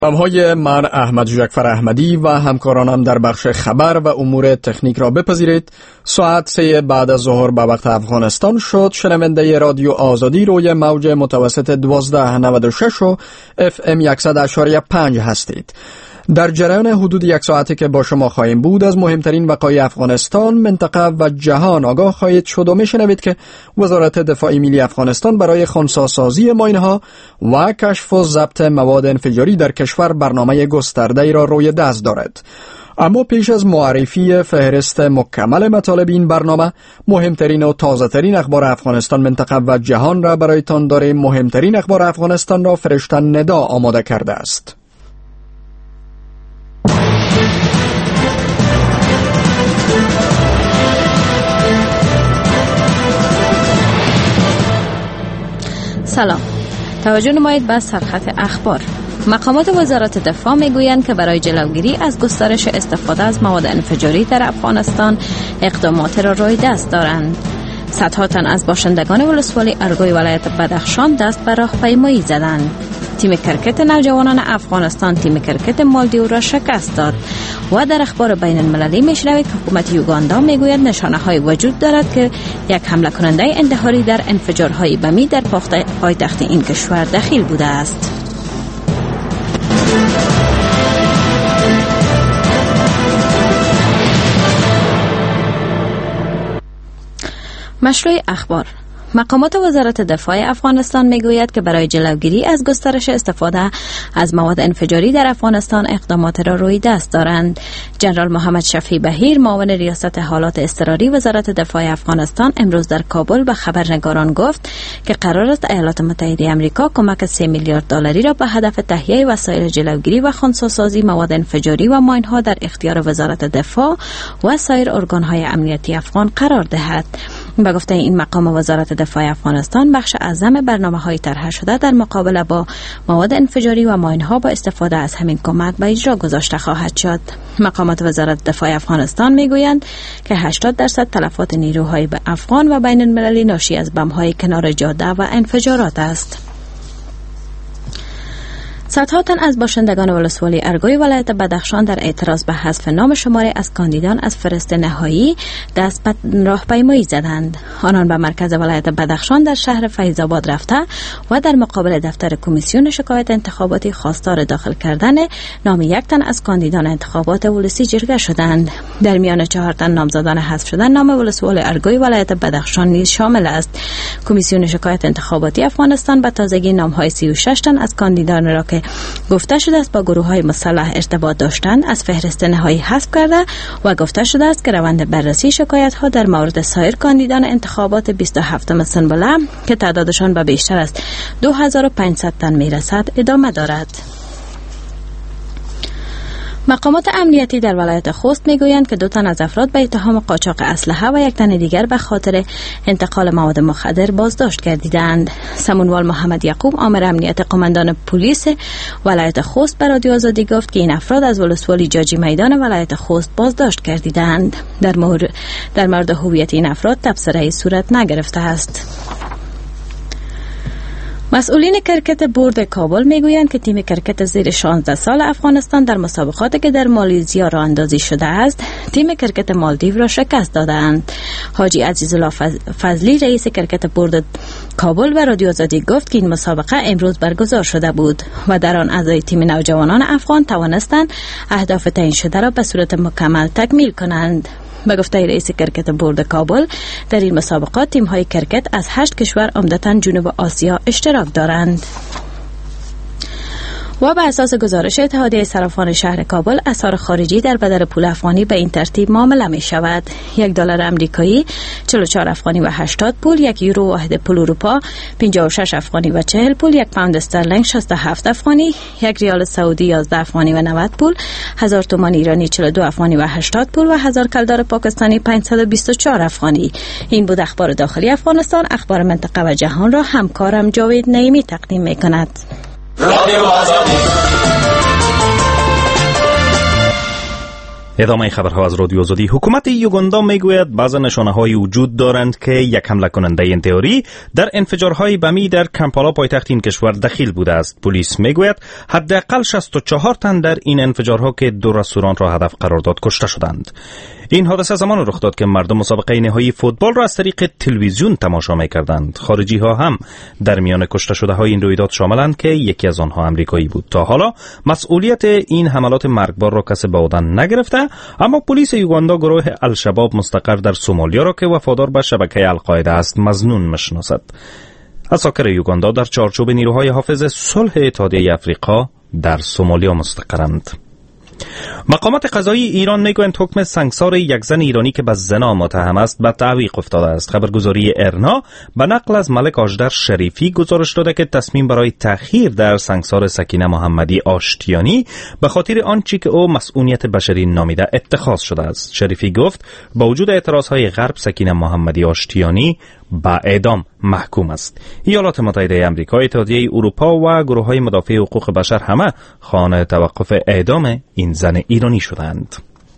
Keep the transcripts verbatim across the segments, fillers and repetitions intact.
سلام‌های من احمد جعفر احمدی و همکارانم در بخش خبر و امور تکنیک را بپذیرید. ساعت سه بعد از ظهر به وقت افغانستان شد. شنونده رادیو آزادی روی موج متوسط دوازده نود و شش و اف ام صد و اشاری پنج هستید. در جریان حدود یک ساعتی که با شما خواهیم بود از مهمترین وقایع افغانستان، منطقه و جهان آگاه خواهید شد و میشنوید که وزارت دفاع ملی افغانستان برای خنثی‌سازی ماین‌ها و کشف و ضبط مواد انفجاری در کشور برنامه گسترده‌ای را روی دست دارد. اما پیش از معرفی فهرست مکمل مطالب این برنامه، مهمترین و تازه‌ترین اخبار افغانستان، منطقه و جهان را برایتان داریم. مهمترین اخبار افغانستان را فرشته ندا آماده کرده است. سلام، توجه نمایید به سرخط اخبار. مقامات وزارت دفاع میگویند که برای جلوگیری از گسترش استفاده از مواد انفجاری در افغانستان اقدامات را روی دست دارند. صدها تن از باشندگان ولسوالی ارگوی ولایت بدخشان دست به راهپیمایی زدند. تیم کرکت نوجوانان افغانستان تیم کرکت مالدیو را شکست داد و در اخبار بین المللی میشنوید که حکومت یوگاندا میگوید نشانه های وجود دارد که یک حمله کننده انتحاری در انفجارهای بمی در پایتخت این کشور دخیل بوده است. مشروع اخبار. مقامات وزارت دفاع افغانستان میگوید که برای جلوگیری از گسترش استفاده از مواد انفجاری در افغانستان اقدامات را روی دست دارند. جنرال محمد شفیع بهیر، معاون ریاست حالات اضطراری وزارت دفاع افغانستان، امروز در کابل به خبرنگاران گفت که قرار است ایالات متحده آمریکا کمک سه میلیارد دلاری را به هدف تهیه وسایل جلوگیری و خنثی‌سازی مواد انفجاری و ماین‌ها در اختیار وزارت دفاع و سایر ارگان‌های امنیتی افغان قرار دهد. به گفته این مقام، وزارت دفاع افغانستان بخش اعظم برنامه‌های طرح شده در مقابله با مواد انفجاری و ماین‌ها با استفاده از همین کمک به اجرا گذاشته خواهد شد. مقامات وزارت دفاع افغانستان میگویند که هشتاد درصد تلفات نیروهای افغان و بین المللی ناشی از بم‌های کنار جاده و انفجارات است. صدها تن از باشندگان ولسوالی ارگوی ولایت بدخشان در اعتراض به حذف نام شماری از کاندیدان از فهرست نهایی دست به راهپیمایی زدند. آنان به مرکز ولایت بدخشان در شهر فیض‌آباد رفته و در مقابل دفتر کمیسیون شکایت انتخاباتی خواستار داخل کردن نام یک تن از کاندیدان انتخابات ولسی جرگه شدند. در میان چهار تن نامزدان حذف شدن نام ولسوالی ارگوی ولایت بدخشان نیز شامل است. کمیسیون شکایت انتخاباتی افغانستان به تازگی نام‌های سی و شش تن از کاندیدان را که گفته شده است با گروه‌های مسلح ارتباط داشتند از فهرست نهایی حذف کرده و گفته شده است که روند بررسی شکایت‌ها در مورد سایر کاندیدان انتخابات بیست و هفتم سنبله که تعدادشان به بیشتر از دو هزار و پانصد تن میرسد ادامه دارد. مقامات امنیتی در ولایت خوست میگویند که دو تن از افراد به اتهام قاچاق اسلحه و یک تن دیگر به خاطر انتقال مواد مخدر بازداشت گردیدند. سمونوال محمد یعقوب، آمر امنیت قماندان پلیس ولایت خوست، به رادیو آزادی گفت که این افراد از ولسوالی جاجی میدان ولایت خوست بازداشت گردیدند. در مورد در مورد هویت این افراد تبصره‌ای صورت نگرفته است. مسئولین کرکت برد کابل میگویند که تیم کرکت زیر شانزده سال افغانستان در مسابقاتی که در مالزیا راه اندازی شده است، تیم کرکت مالدیو را شکست دادند. حاجی عزیزالله فضلی، رئیس کرکت برد کابل، و رادیو آزادی گفت که این مسابقه امروز برگزار شده بود و در آن اعضای تیم نوجوانان افغان توانستند اهداف تعیین شده را به صورت مکمل تکمیل کنند. به گفته رئیس کرکت برد کابل، در این مسابقات تیم‌های کرکت از هشت کشور عمدتاً جنوب آسیا اشتراک دارند. و به اساس گزارش اتحادیه صرافان شهر کابل، اسعار خارجی در بدل پول افغانی به این ترتیب معامله می شود: یک دلار آمریکایی چهل و چهار افغانی و هشتاد پول، یک یورو واحد پول اروپا پنجاه و شش افغانی و چهل پول، یک پوند استرلینگ شصت و هفت افغانی، یک ریال سعودی یازده افغانی و نود پول، هزار تومان ایرانی چهل و دو افغانی و هشتاد پول و هزار کلدار پاکستانی پانصد و بیست و چهار افغانی. این بود اخبار داخلی افغانستان. اخبار منطقه و جهان را همکارم جاوید نعیمی تقدیم می کند. رادیو آزادی. ادامه خبرها از رادیو آزادی. حکومت یوگاندا میگوید بعضی نشانه‌های وجود دارند که یک حمله کننده انتحاری در انفجارهای بمی در کمپالا پایتخت این کشور دخیل بوده است. پلیس میگوید حداقل شصت و چهار تن در این انفجارها که دو رستوران را هدف قرار داد کشته شدند. این حادثه زمان رخ داد که مردم مسابقه نهایی فوتبال را از طریق تلویزیون تماشا می‌کردند. خارجی ها هم در میان کشته شده های این رویداد شاملند که یکی از آنها آمریکایی بود. تا حالا مسئولیت این حملات مرگبار را کسی به عهده نگرفته، اما پلیس یوگاندا گروه الشباب مستقر در سومالیا را که وفادار به شبکه القاعده است مظنون می‌شناسد. اساکر یوگاندا در چارچوب نیروهای حافظ صلح اتحادیه افریقا در سومالیا مستقرند. مقامات قضایی ایران میگویند حکم سنگسار یک زن ایرانی که به زنا متهم است به تعویق افتاده است. خبرگزاری ارنا به نقل از ملک آژدر شریفی گزارش داده که تصمیم برای تأخیر در سنگسار سکینه محمدی آشتیانی به خاطر آنچه که او مسئولیت بشری نامیده اتخاذ شده است. شریفی گفت با وجود اعتراضهای غرب سکینه محمدی آشتیانی به اعدام محکوم است. ایالات متحده آمریکا، اتحادیه اروپا و گروه‌های مدافع حقوق بشر همه خواهان توقف اعدام این زن ایرانی شدند.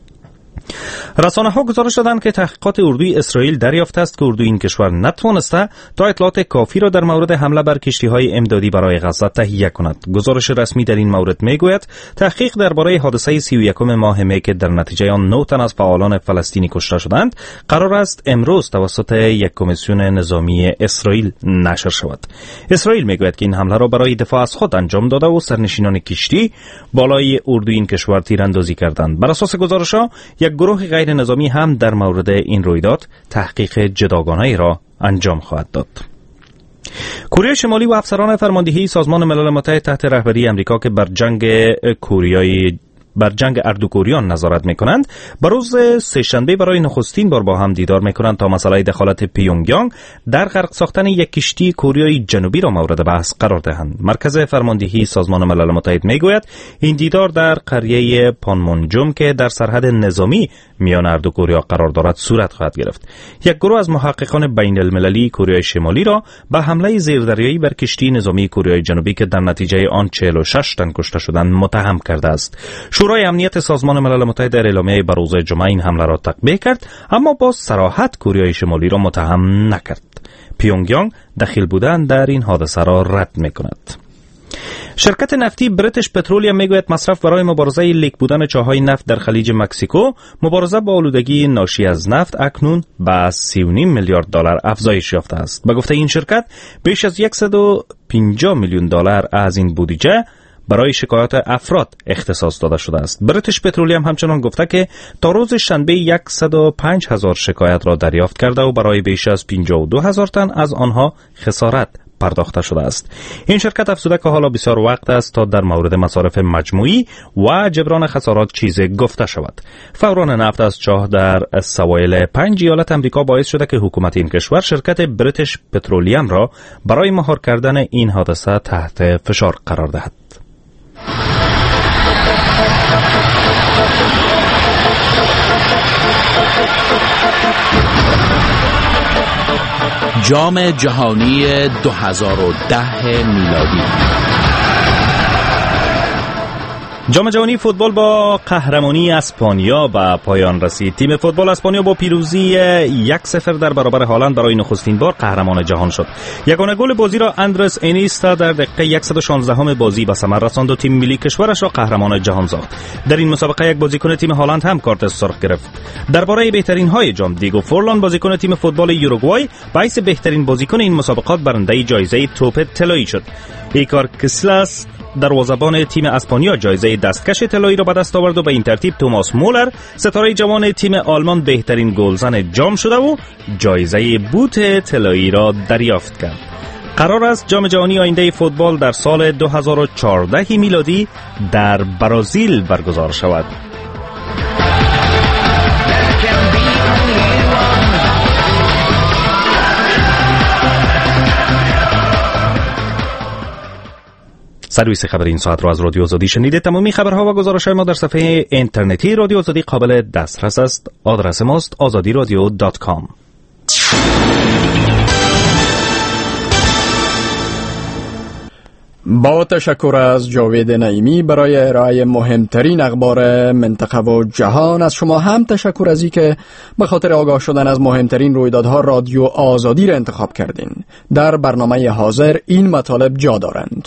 رسانه‌ها گزارش دادند که تحقیقات اردوی اسرائیل دریافته است که اردوی این کشور نتوانسته تا اطلاعات کافی را در مورد حمله بر کشتی‌های امدادی برای غزه تهیه کند. گزارش رسمی در این مورد میگوید تحقیق درباره حادثه سی و یکم ماه می که در نتیجه آن نه تن از فعالان فلسطینی کشته شدند قرار است امروز توسط یک کمیسیون نظامی اسرائیل نشر شود. اسرائیل میگوید که این حمله را برای دفاع از خود انجام داده و سرنشینان کشتی بالای اردوی این کشور تیراندازی کردند. بر اساس گزارش‌ها یک گروه غیر نظامی هم در مورد این رویداد تحقیق جداگانه‌ای را انجام خواهد داد. کره شمالی و افسران فرماندهی سازمان ملل متحد تحت رهبری آمریکا که بر جنگ کوریای بر جنگ اردوکوریان نظارت میکنند بر روز سه‌شنبه برای نخستین بار با هم دیدار میکنند تا مسئله دخالت پیونگیانگ در غرق ساختن یک کشتی کوریای جنوبی را مورد بحث قرار دهند. مرکز فرماندهی سازمان ملل متحد میگوید این دیدار در قریه پانمونجوم که در سرحد نظامی میان اردوکوریا قرار دارد صورت خواهد گرفت. یک گروه از محققان بین المللی کره شمالی را به حمله زیردریایی بر کشتی نظامی کره جنوبی که در نتیجه آن چهل و شش تن کشته شدند متهم کرده است. شورای امنیت سازمان ملل متحد در اعلامیه بر روز جمعه این حمله را تقبیح کرد، اما با صراحت کره شمالی را متهم نکرد. پیونگیانگ دخیل بودن در این حادثه را رد می‌کند. شرکت نفتی بریتیش پترولیم میگوید مصرف برای مبارزه لیک بودن چاهای نفت در خلیج مکزیکو، مبارزه با آلودگی ناشی از نفت اکنون به سی و نیم میلیارد دلار افزایش یافته است. به گفته این شرکت بیش از صد و پنجاه میلیون دلار از این بودجه برای شکایات افراد اختصاص داده شده است. بریتیش پترولیم همچنان گفته که تا روز شنبه صد و پنج هزار شکایت را دریافت کرده و برای بیش از پنجاه و دو هزار تن از آنها خسارت پرداخته شده است. این شرکت افزوده که حالا بسیار وقت است تا در مورد مصارف مجموعی و جبران خسارات چیزی گفته شود. فوران نفت از چاه در سواحل پنج ایالت امریکا باعث شده که حکومت این کشور شرکت بریتیش پترولیم را برای مهار کردن این حادثه تحت فشار قرار دهد. جام جهانی دو هزار و ده میلادی. جام جهانی فوتبال با قهرمانی اسپانیا به پایان رسید. تیم فوتبال اسپانیا با پیروزی یک صفر در برابر هالند برای نخستین بار قهرمان جهان شد. یگانه گل بازی را اندرس اینیستا در دقیقه صد و شانزده بازی به ثمر رساند و تیم ملی کشورش را قهرمان جهان ساخت. در این مسابقه یک بازیکن تیم هالند هم کارت سرخ گرفت. درباره بهترین های جام، دیگو فورلان بازیکن تیم فوتبال یوروگوای باعث بهترین بازیکن این مسابقات برنده جایزه توپ طلایی شد. ایکار کسلاس دروازه‌بان تیم اسپانیا جایزه دستکش طلایی را به دست آورد و به این ترتیب توماس مولر ستاره جوان تیم آلمان بهترین گلزن جام شده و جایزه بوت طلایی را دریافت کرد. قرار است جام جهانی آینده فوتبال در سال دو هزار و چهارده میلادی در برزیل برگزار شود. سرویس خبر این ساعت را از رادیو آزادی شنیده. تمامی خبرها و گزارش‌های ما در صفحه اینترنتی رادیو آزادی قابل دسترس است. آدرس ماست آزادی رادیو دات کام. با تشکر از جاوید نعیمی برای ارائه مهمترین اخبار منطقه و جهان. از شما هم تشکر از اینکه به خاطر آگاه شدن از مهمترین رویدادها رادیو آزادی را انتخاب کردین. در برنامه حاضر این مطالب جا دارند.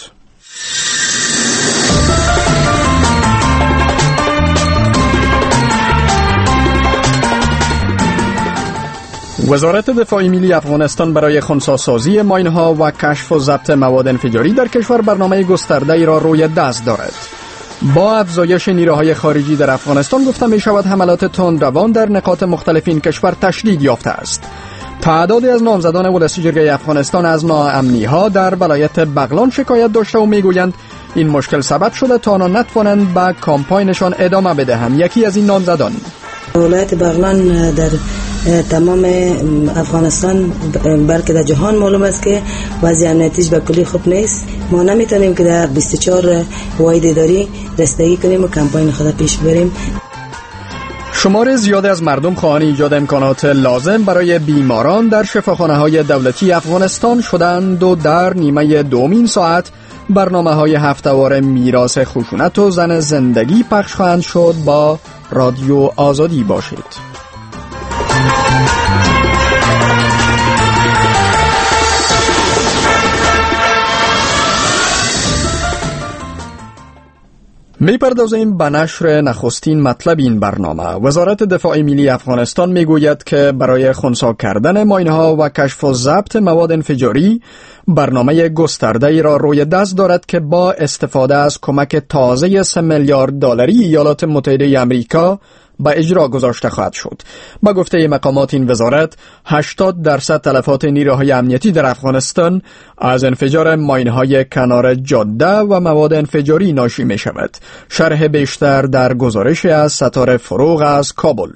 وزارت دفاع ملی افغانستان برای خنثی‌سازی ماین‌ها و کشف و ضبط مواد انفجاری در کشور برنامه گسترده‌ای را روی دست دارد. با افزایش نیروهای خارجی در افغانستان گفته می شود حملات تندروان در نقاط مختلف این کشور تشدید یافته است. تعدادی از نامزدان ولسی جرگه افغانستان از ناامنی‌ها در ولایت بغلان شکایت داشته و میگویند این مشکل سبب شده تا آنها نتوانند به کامپاینشان ادامه بدهند. یکی از این نامزدان: ولایت بغلان در تمام افغانستان بلکه در جهان معلوم است که وضع امنیتیش به کلی خوب نیست. ما نمیتونیم که در بیست و چهار واحد اداری رسیدگی کنیم و کمپاین خود پیش بریم. شمار زیادی از مردم خواهان ایجاد امکانات لازم برای بیماران در شفاخانه‌های دولتی افغانستان شدند و در نیمه دومین ساعت برنامه‌های هفته‌وار میراث خشونت و زن زندگی پخش خواهند شد. با رادیو آزادی باشید. می‌پردازیم به نشر نخستین مطلب این برنامه. وزارت دفاع ملی افغانستان میگوید که برای خنثی کردن ماین‌ها و کشف و ضبط مواد انفجاری برنامه گسترده‌ای را روی دست دارد که با استفاده از کمک تازه سه میلیارد دلاری ایالات متحده آمریکا به اجرا گذاشته خواهد شد. با گفته مقامات این وزارت هشتاد درصد تلفات نیروهای امنیتی در افغانستان از انفجار ماین‌های کنار جاده و مواد انفجاری ناشی می شود. شرح بیشتر در گزارش از ستاره فروغ از کابل.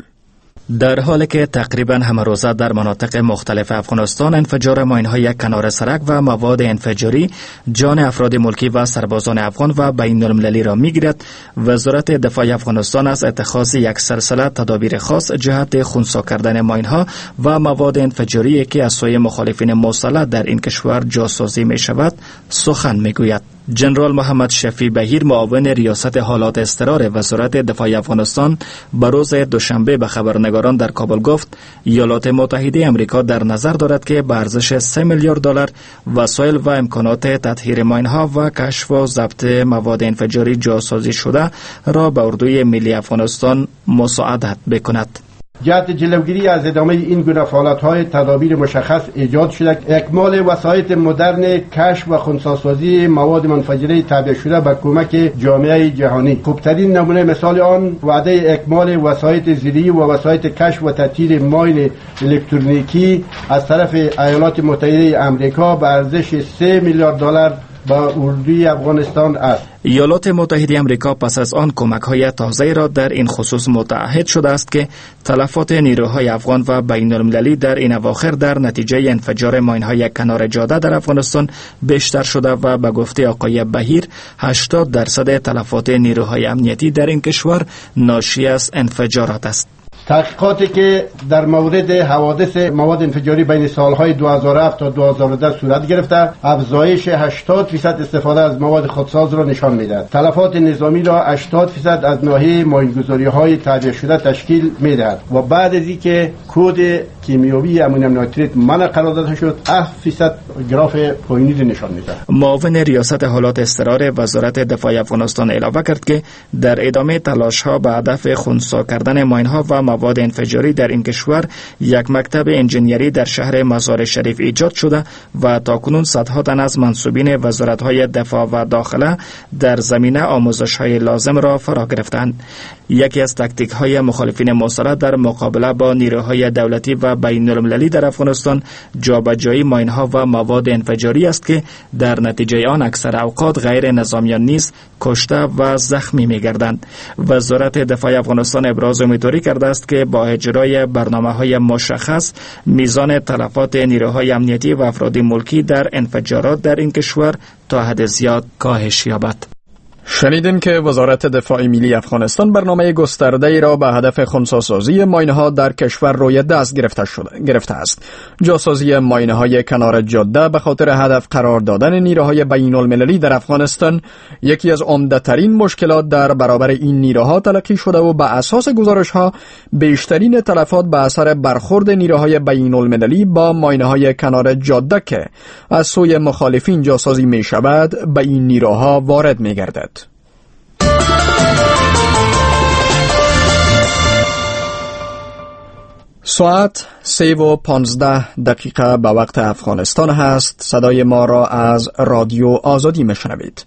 در حالی که تقریبا همه روزه در مناطق مختلف افغانستان انفجار ماین‌های کنار سرک و مواد انفجاری جان افراد ملکی و سربازان افغان و بین المللی را می‌گیرد، وزارت دفاع افغانستان از اتخاذ یک سلسله تدابیر خاص جهت خنثی کردن ماین‌ها و مواد انفجاری که از سوی مخالفین مسلح در این کشور جاسازی می‌شود سخن می‌گوید. جنرال محمد شفیع بهیر، معاون ریاست حالات اضطرار وزارت دفاع افغانستان، به روز دوشنبه به خبرنگاران در کابل گفت ایالات متحده آمریکا در نظر دارد که به ارزش سه میلیارد دلار وسایل و امکانات تطهیر ماین‌ها و کشف و ضبط مواد انفجاری جاسازی شده را به اردوی ملی افغانستان مساعدت بکند. جهت جلوگیری از ادامه این گونه فعالیت‌های تدابیر مشخص ایجاد شده. اکمال وسایل مدرن کشف و خنثی‌سازی مواد منفجره تابع شده به کمک جامعه جهانی. خوبترین نمونه مثال آن وعده اکمال وسایل زیری و وسایل کشف و تطهیر ماین الکترونیکی از طرف ایالات متحده آمریکا به ارزش سه میلیارد دلار با اردوی افغانستان است. ایالات متحده آمریکا پس از آن کمک‌های تازه را در این خصوص متعهد شده است که تلفات نیروهای افغان و بین المللی در این اواخر در نتیجه انفجار ماین‌های کنار جاده در افغانستان بیشتر شده و به گفته آقای بهیر هشتاد درصد تلفات نیروهای امنیتی در این کشور ناشی از انفجارات است. تحقیقاتی که در مورد حوادث مواد انفجاری بین سالهای دو هزار و هفت تا دو هزار و ده صورت گرفته، افزایش هشتاد درصد استفاده از مواد خودساز را نشان می‌دهد. تلفات نظامی را هشتاد درصد از ناحیه ماین‌گذاری‌های تابع شده تشکیل می‌دهد و بعد از اینکه کد کیمیایی امونیوم نایتریت منع قرار داده شد، هفت درصد گراف پایینی را نشان می‌دهد. معاون ریاست حالات اضطرار وزارت دفاع افغانستان اعلام کرد که در ادامه تلاش‌ها به هدف خنثی کردن ماین‌ها و مواد انفجاری در این کشور یک مکتب انجینیری در شهر مزار شریف ایجاد شده و تاکنون صدها تن از منصوبین وزارت‌های دفاع و داخله در زمینه آموزش‌های لازم را فرا گرفتند. یکی از تاکتیک‌های مخالفین مسلح در مقابله با نیروهای دولتی و بین المللی در افغانستان جابجایی ماین‌ها و مواد انفجاری است که در نتیجه آن اکثر اوقات غیر نظامیان نیز کشته و زخمی می‌گردند. وزارت دفاع افغانستان ابراز امیدواری کرده است که با اجرای برنامه‌های مشخص میزان تلفات نیروهای امنیتی و افراد ملکی در انفجارات در این کشور تا حد زیاد کاهش یابد. شنیدیم که وزارت دفاع ملی افغانستان برنامه گسترده‌ای را به هدف خنثی‌سازی ماینه‌ها در کشور روی دست گرفته شده گرفته است. جاسازی ماینه‌های کنار جاده به خاطر هدف قرار دادن نیروهای بین‌المللی در افغانستان یکی از عمده‌ترین مشکلات در برابر این نیروها تلقی شده و به اساس گزارش‌ها بیشترین تلفات به اثر برخورد نیروهای بین‌المللی با ماینه‌های کنار جاده که از سوی مخالفین جاسازی می‌شود به این نیروها وارد می‌گردد. ساعت سه و پانزده دقیقه به وقت افغانستان هست. صدای ما را از رادیو آزادی میشنوید.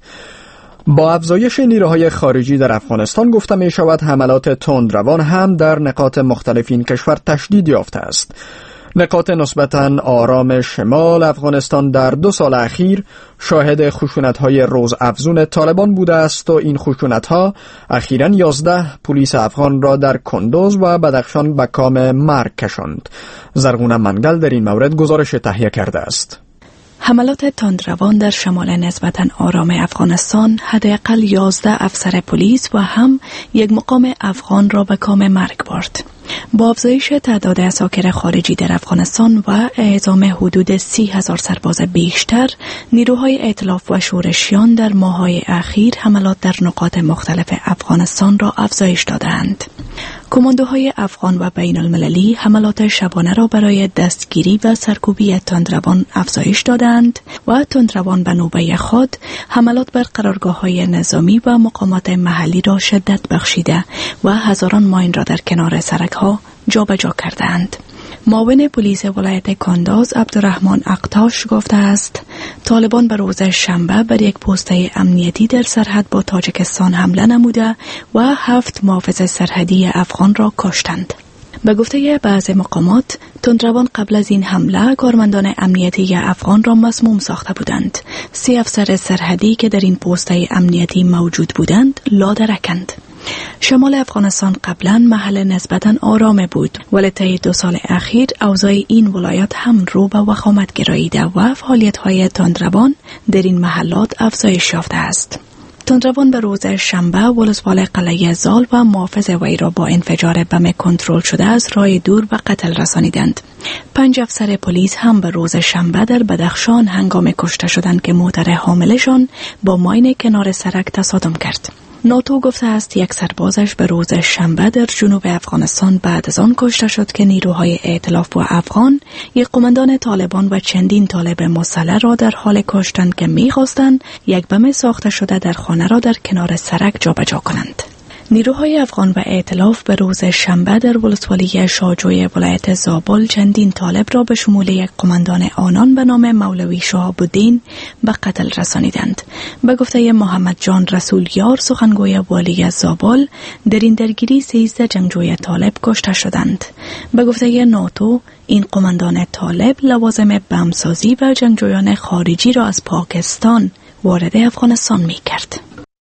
با افزایش نیروهای خارجی در افغانستان گفته می شود حملات تندروان هم در نقاط مختلف این کشور تشدید یافته است. نقاط نسبتاً آرام شمال افغانستان در دو سال اخیر شاهد خشونت‌های روزافزون طالبان بوده است و این خشونت‌ها اخیراً یازده پلیس افغان را در کندوز و بدخشان به کام مرگ کشاند. زرغونه منگل در این مورد گزارش تهیه کرده است. حملات تندروان در شمال نسبتاً آرام افغانستان حداقل یازده افسر پلیس و هم یک مقام افغان را به کام مرگ برد. با افزایش تعداد عساکر خارجی در افغانستان و اعزام حدود سی هزار سرباز بیشتر، نیروهای ائتلاف و شورشیان در ماه‌های اخیر حملات در نقاط مختلف افغانستان را افزایش دادند. کماندوهای افغان و بین المللی حملات شبانه را برای دستگیری و سرکوبی تندروان افزایش دادند و تندروان به نوبه خود حملات بر قرارگاه‌های نظامی و مقامات محلی را شدت بخشیده و هزاران ماین را در کنار سرک‌ها جابجا کردند. معاون پلیس ولایت کندوز عبدالرحمن اقتاش گفته است طالبان به روز شنبه بر یک پسته امنیتی در سرحد با تاجیکستان حمله نموده و هفت محافظ سرحدی افغان را کشتند. به گفته بعض مقامات تندروان قبل از این حمله کارمندان امنیتی افغان را مسموم ساخته بودند. سه افسر سرحدی که در این پسته امنیتی موجود بودند لادرکند. شمال افغانستان قبلا محل نسبتاً آرام بود، ولی طی دو سال اخیر اوضاع این ولایات هم رو به وخامت گراییده و فعالیت‌های تندروان در این محلات افزایش یافته است. تندروان به روز شنبه ولسوال قلعه زال و محافظ وی را با انفجار بم کنترل شده از راه دور و قتل رسانیدند. پنج افسر پلیس هم به روز شنبه در بدخشان هنگام کشته شدند که موتر حاملشان با ماین کنار سرک تصادم کرد. ناتو گفته است یک سربازش به روز شنبه در جنوب افغانستان بعد از آن کشته شد که نیروهای ائتلاف و افغان یک قماندان طالبان و چندین طالب مسلح را در حال کشتند که می‌خواستند یک بم ساخته شده در خانه را در کنار سرک جابجا کنند. نیروهای افغان و ائتلاف به روز شنبه در ولسوالی شاجوی ولایت زابل چندین طالب را به شمول یک قماندان آنان به نام مولوی شهاب الدین به قتل رسانیدند. به گفته محمد جان رسول یار سخنگوی والی زابل در این درگیری سیزده جنگجوی طالب کشته شدند. به گفته ناتو این قماندان طالب لوازم بمسازی و جنگجویان خارجی را از پاکستان وارد افغانستان می کرد.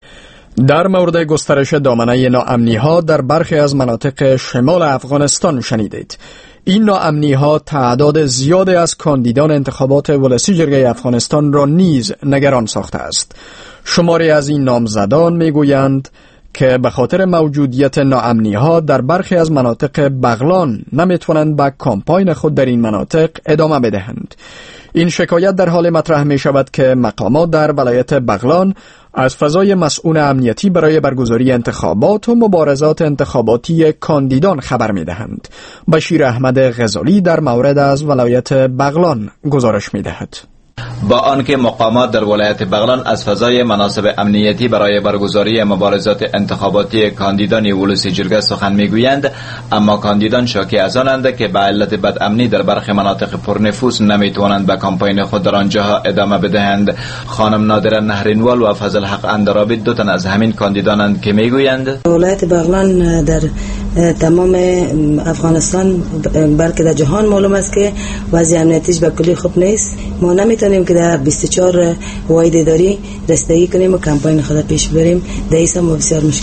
در مورد گسترش دامنه ناامنی‌ها در برخی از مناطق شمال افغانستان شنیدید. این ناامنی‌ها تعداد زیادی از کاندیدان انتخابات ولسی جرگه افغانستان را نیز نگران ساخته است. شماری از این نامزدان میگویند که به خاطر موجودیت ناامنی‌ها در برخی از مناطق بغلان نمیتوانند به کمپاین خود در این مناطق ادامه بدهند. این شکایت در حال مطرح می شود که مقامات در ولایت بغلان از فضای مسئول امنیتی برای برگزاری انتخابات و مبارزات انتخاباتی کاندیدان خبر می دهند. بشیر احمد غزالی در مورد از ولایت بغلان گزارش می دهد. با آنکه مقامات در ولایت بغلان از فضای مناسب امنیتی برای برگزاری مبارزات انتخاباتی کاندیدان ولسی جرگه سخن میگویند، اما کاندیدان شاکی از آنند که به علت بدامنی در برخی مناطق پرنفوس نمیتوانند به کمپاین خود در آنجاها ادامه بدهند. خانم نادره نهرینوال و فضل حق اندرابی دو تن از همین کاندیدانند که میگویند ولایت بغلان در تمام افغانستان بلکه در جهان معلوم است که وضع امنیتیش به کلی خوب نیست. ما نمیتونیم که در بیست و چهار واحد اداری دستگیری کنیم و کمپاین خود پیش بریم. در این سم بسیار مشکل داره.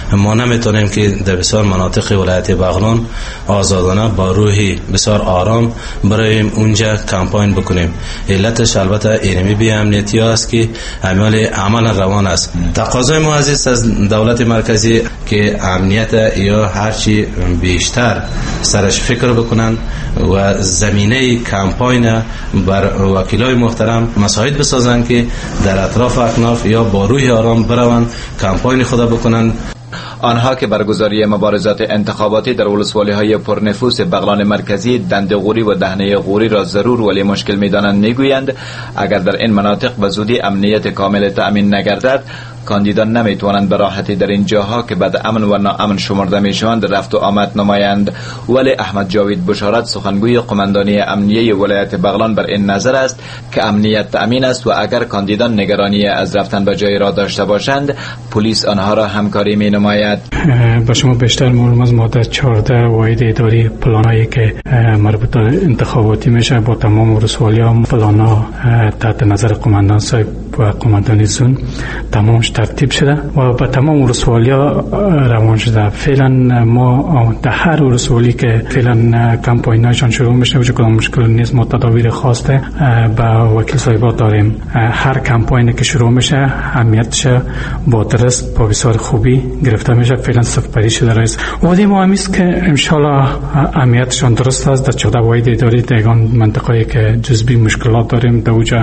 ما نمیتونیم که در بسیار مناطق ولایت بغلان آزادانه با روحی بسیار آرام برایم اونجا کمپاین بکنیم. علتش البته اینمی بی امنیتی است که عمل عمل روان است. تقاضای ما عزیز از دولت مرکزی که امنیت یا هرچی بیشتر سرش فکر بکنن و زمینه کمپاین بر وکیلای محترم مساعد بسازن که در اطراف اکناف یا با روح آرام بروند کمپاین خدا بکنن. آنها که برگزاری مبارزات انتخاباتی در ولسوالی های پرنفوس بغلان مرکزی، دنده غوری و دهنه غوری را ضرور ولی مشکل می‌دانند میگویند اگر در این مناطق به زودی امنیت کامل تأمین نگردد کاندیدان نمیتوانند به راحتی در این جاها که بد امن و ناامن شمرده میشوند رفت و آمد نمایند. ولی احمد جاوید بشارت سخنگوی قماندانی امنیه ولایت بغلان بر این نظر است که امنیت تأمین است و اگر کاندیدان نگرانی از رفتن به جای را داشته باشند پلیس آنها را همکاری می نماید. با شما بیشتر معلوم از ماده چهارده واحد اداری پلانایی که مربوط به انتخاباتی میشه با تمام ولسوالی‌ها پلانا تحت نظر قماندان صاحب و قماندانی زون تمام ترتیب شده و با تمام ولسوالی‌ها روان شده. فعلا ما در هر ولسوالی که فعلا کمپاین‌هاشون شروع میشه و کدام مشکل نیست ما تدابیر خواسته با وکیل صاحبات داریم. هر کمپاینی که شروع میشه اهمیتش با درست با بسیار خوبی گرفته میشه. فعلا سفری شده رئیس وادی ما همیست که انشالله اهمیتشان درست است. در چهارده واحد اداری دیگان منطقه‌ای که جزبی مشکلات داریم در اوجا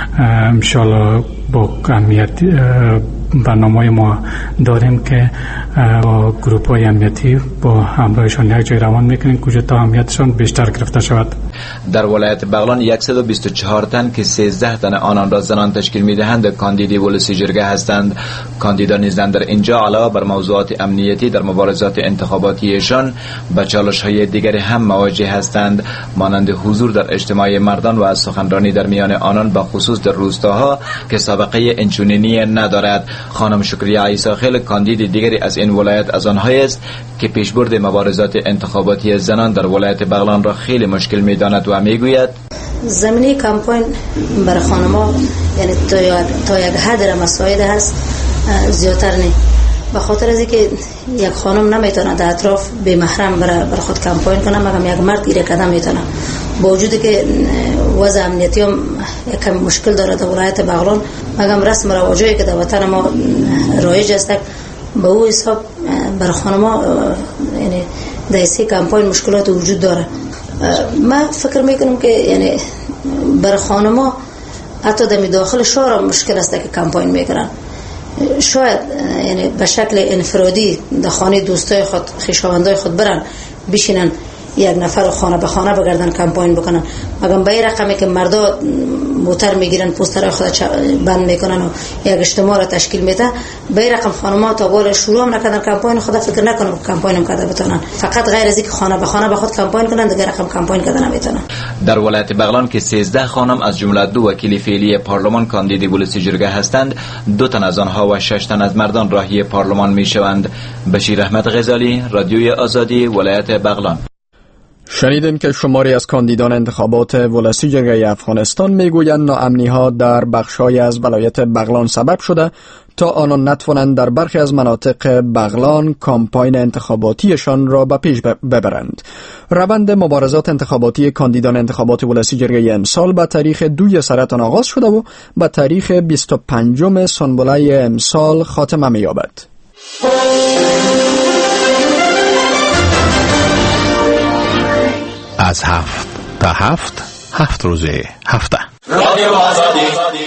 انشالله با اهمیت برنامه ما داریم که با گروپ های امنیتی با همراهشان یک جای روان میکنیم کجا تا امنیتشان بیشتر گرفته شود. در ولایت بغلان صد و بیست و چهار تن که سیزده تن آنان را زنان تشکیل میدهند کاندیدی ولسی جرگه هستند. کاندیدان زن در اینجا علاوه بر موضوعات امنیتی در مبارزات انتخاباتیشان با چالش های دیگری هم مواجه هستند مانند حضور در اجتماع مردان و سخنرانی در میان آنان با خصوص در روستاها که سابقه اینچنینی ندارد. خانم شکریه عیسی خیل کاندید دیگری از این ولایت از آنهایی است که پیشبرد مبارزات انتخاباتی زنان در ولایت بغلان را خیلی مشکل می‌داند و میگوید زمینه کمپاین برای خانم‌ها یعنی تا تا یک حد مساعد هست زیادتر نه به خاطر از اینکه یک خانم نمیتونه در اطراف به محرم برای بر خود کمپاین کنه مگر یک مرد ایره قدم میتونه. با وجودی که وضع امنیتی هم یک مشکل داره در ولایت بغلان مگر رسم رواجی که در وطن ما رایج است به او حساب برای خانم‌ها یعنی در این کمپاین مشکلات وجود داره. من فکر میکنم که یعنی برای خانم‌ها حتی در داخل شهر مشکل است که کمپاین میکنن. شاید یعنی به شکل انفرادی در خانه دوستای خود خویشاوندای خود برن بشینن یک نفر خانه به خانه بگردن کمپاین بکنن مگر به این رقمی که مردا موتر میگیرن پوسترهای خود بند میکنن و یک اجتماع را تشکیل میده به این رقم خانم‌ها تا بال شروع هم نکردن کمپاین خود فکر نکنم کمپاین هم کرده بتونن فقط غیر از اینکه خانه به خانه به خود کمپاین کنن دیگه رقم کمپاین کردن نمیتونن. در ولایت بغلان که سیزده خانم از جمله دو وکیل فعلی پارلمان کاندید ولسی جرگه هستند دو تن از آنها و شش تن از مردان راهی پارلمان میشوند. بشیر احمد غزالی رادیوی آزادی ولایت بغلان. شنیدیم که شماری از کاندیدان انتخابات ولسی جرگه افغانستان میگویند ناامنی‌ها در بخش‌های از ولایت بغلان سبب شده تا آنان نتوانند در برخی از مناطق بغلان کامپاین انتخاباتیشان را به پیش ببرند. روند مبارزات انتخاباتی کاندیدان انتخابات ولسی جرگه امسال به تاریخ دوی سرطان آغاز شده و به تاریخ بیست و پنجم سنبله امسال خاتمه می‌یابد. از هفت تا هفت هفت روزه هفته رادیو آزادی.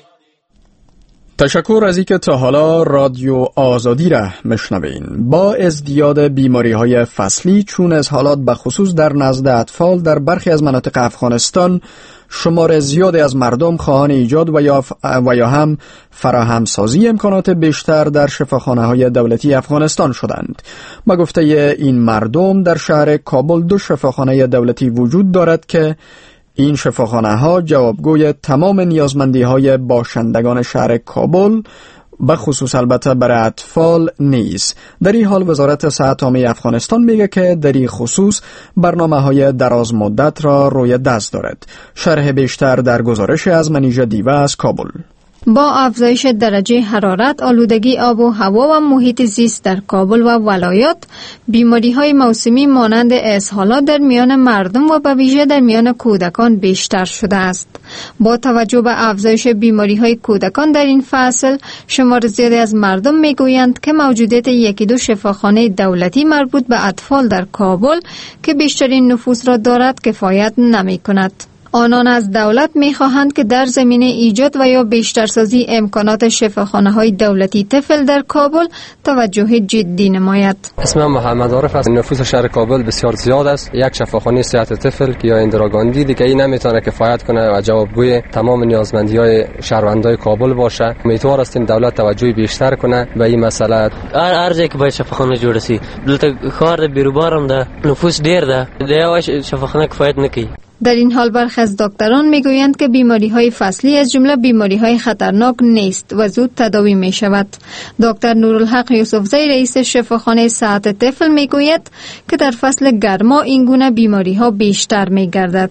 تشکر از اینکه تا حالا رادیو آزادی را مشنوین. با ازدیاد بیماری های فصلی چون از حالات به خصوص در نزد اطفال در برخی از مناطق افغانستان شمار زیادی از مردم خواهان ایجاد و یا, ف... و یا هم فراهم سازی امکانات بیشتر در شفاخانه های دولتی افغانستان شدند. با گفته این مردم در شهر کابل دو شفاخانه دولتی وجود دارد که این شفاخانه ها جوابگوی تمام نیازمندی های باشندگان شهر کابل به خصوص البته برای اطفال نیست. در این حال وزارت صحت عامه افغانستان میگه که در این خصوص برنامه های دراز مدت را روی دست دارد. شرح بیشتر در گزارش از منیژه دیوه از کابل. با افزایش درجه حرارت، آلودگی آب و هوا و محیط زیست در کابل و ولایات، بیماری‌های موسمی مانند اسهالات در میان مردم و به ویژه در میان کودکان بیشتر شده است. با توجه به افزایش بیماری‌های کودکان در این فصل، شمار زیادی از مردم میگویند که موجودیت یکی دو شفاخانه دولتی مربوط به اطفال در کابل که بیشترین نفوس را دارد کفایت نمی‌کند. آنان از دولت می‌خواهند که در زمینه ایجاد و یا بیشترسازی امکانات شفاخانه‌های دولتی طفل در کابل توجه جدی نماید. اسمم محمد عارف است. نفوس شهر کابل بسیار زیاد است. یک شفاخانه صحت طفل که یا اندراگاندی دیگه این نمیتونه کفایت کنه و جوابگوی تمام نیازمندی‌های شهروندای کابل باشه. امیدوار هستیم دولت توجه بیشتر کنه به این مسئله. هر ارزی که باید شفاخانه جوړ شي. دلته کار د بیروبارم ده، نفوس ډیر ده. د شفاخانه کفایت نکوي. در این حال برخی از دکتران میگویند که بیماری‌های فصلی از جمله بیماری‌های خطرناک نیست و زود تداوی می‌شود. دکتر نورالحق یوسفزی رئیس شفاخانه صحت طفل میگوید که در فصل گرما این گونه بیماری‌ها بیشتر می‌گردد.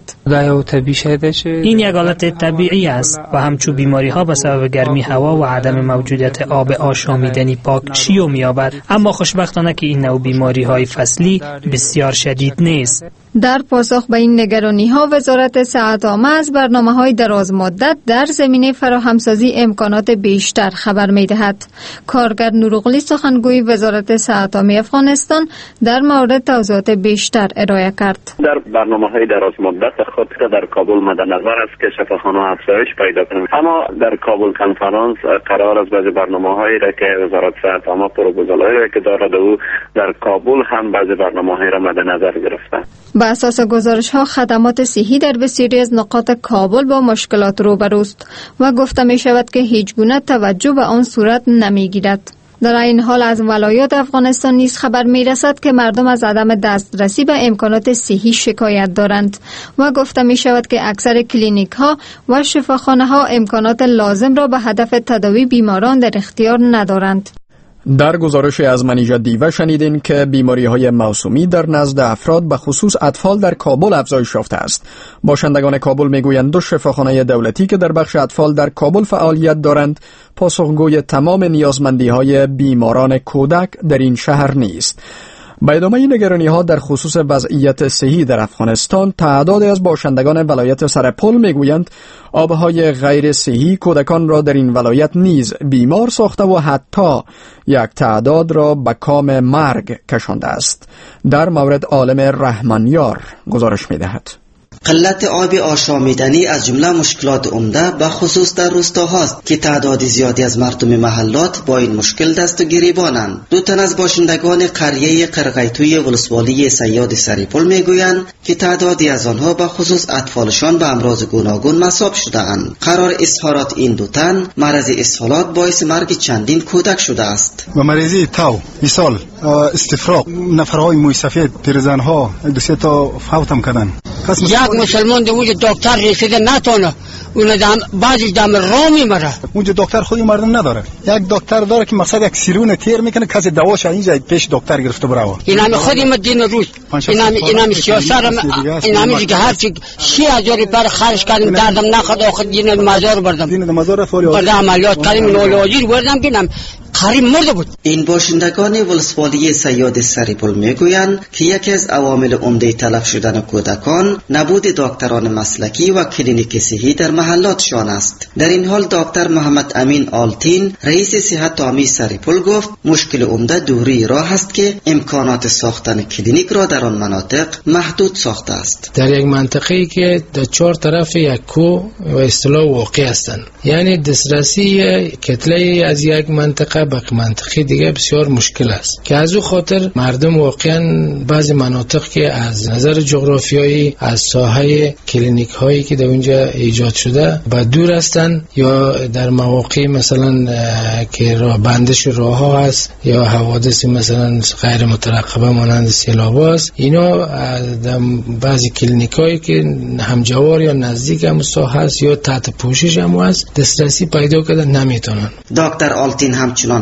این یک حالت طبیعی است و همچون بیماری‌ها به سبب گرمی هوا و عدم موجودیت آب آشامیدنی پاک شیوع می‌یابد، اما خوشبختانه که این نوع بیماری‌های فصلی بسیار شدید نیست. در پاسخ به این نگرانی‌ها، وزارت صحت عامه از برنامه‌های دراز مدت در زمینه فراهمسازی امکانات بیشتر خبر می‌دهد. کارگر نوروغلی سخنگوی وزارت صحت عامه افغانستان در مورد توضیحات بیشتر ارائه کرد. در برنامه‌های دراز مدت خود که در کابل مد نظر است که شفاخانه افزایش پیدا کنیم، اما در کابل کنفرانس قرار است بعضی برنامه‌هایی را که وزارت صحت عامه پروپوزال‌هایی که دارد او در کابل هم بعضی برنامه‌هایی را مد نظر گرفته. بر اساس گزارش‌ها، خدمات صحی در بسیاری از نقاط کابل با مشکلات روبروست و گفته می شود که هیچ گونه توجه به آن صورت نمی گیرد. در این حال از ولایات افغانستان نیز خبر می رسد که مردم از عدم دسترسی به امکانات صحی شکایت دارند و گفته می شود که اکثر کلینیک ها و شفاخانه ها امکانات لازم را به هدف تداوی بیماران در اختیار ندارند. در گزارش از منیژه دیوه شنیدین که بیماری‌های موسومی در نزد افراد به خصوص اطفال در کابل افزایش یافته است. باشندگان کابل میگویند دو شفاخانه دولتی که در بخش اطفال در کابل فعالیت دارند پاسخگوی تمام نیازمندی‌های بیماران کودک در این شهر نیست. با ادامه نگرانی‌ها در خصوص وضعیت صحی در افغانستان، تعدادی از باشندگان ولایت سرپل میگویند آبهای غیر صحی کودکان را در این ولایت نیز بیمار ساخته و حتی یک تعداد را به کام مرگ کشانده است. در مورد عالم رحمانیار گزارش می‌دهد. قلت آب آشامیدنی از جمله مشکلات عمده به خصوص در روستاهاست که تعداد زیادی از مردم محلات با این مشکل دست و گریبانند. دو تن از باشندگان قریه قرقیتوی ولسوالی صیاد سرپل میگویند که تعدادی از آنها به خصوص اطفالشان به امراض گوناگون مصاب شده‌اند. قرار اظهارات این دو تن مرض اسهالات باعث مرگ چندین کودک شده است. و مریضی تاو مثال استفراغ نفرهای موی سفید پیرزنها دو سه تا فوتم کردن. یک مسلمان در اونجا دکتر رسیده نتونه اون دام بعضی دام رو میمره. اونجا دکتر خودی مردم نداره. یک دکتر داره که مقصد یک سیرون تیر میکنه کسی دواش اینجا پیش دکتر گرفته براو. اینم خودی مدین روز اینم اینم سیاست اینم که هر چی سی هزار پر خرج کردیم دردم نخواد آخر دین مزار بردم. دین مزار فوری. بردم عملیات کردیم نولوجی بردم بینم قریب مرده بود. این باشندگان ولسوالی صیاد سرپل میگویند که یکی از عوامل عمده تلف شدن کودکان نبود دکتران مسلکی و کلینیک صحی در محلاتشان است. در این حال دکتر محمد امین آلتین رئیس صحت عامه سرپل گفت مشکل عمده دوری راه است که امکانات ساختن کلینیک را در آن مناطق محدود ساخته است. در یک منطقه‌ای که در چهار طرف یک کو و اصطلاح واقع هستند، یعنی دسترسی کتله از یک منطقه به منطقه دیگه بسیار مشکل است که از او خاطر مردم واقعا بعضی مناطق که از نظر جغرافیایی از ساحه کلینیک هایی که در اونجا ایجاد شده با دور هستند یا در مواقع مثلا که راه بندش راه ها هست یا حوادث مثلا غیر مترقبه مانند سیلاب است، اینا در بعضی کلینیک هایی که همجوار یا نزدیک هم ساحه است یا تحت پوشش هم هست دسترسی پیدا کردن نمیتونن. دکتر آلتین همچنان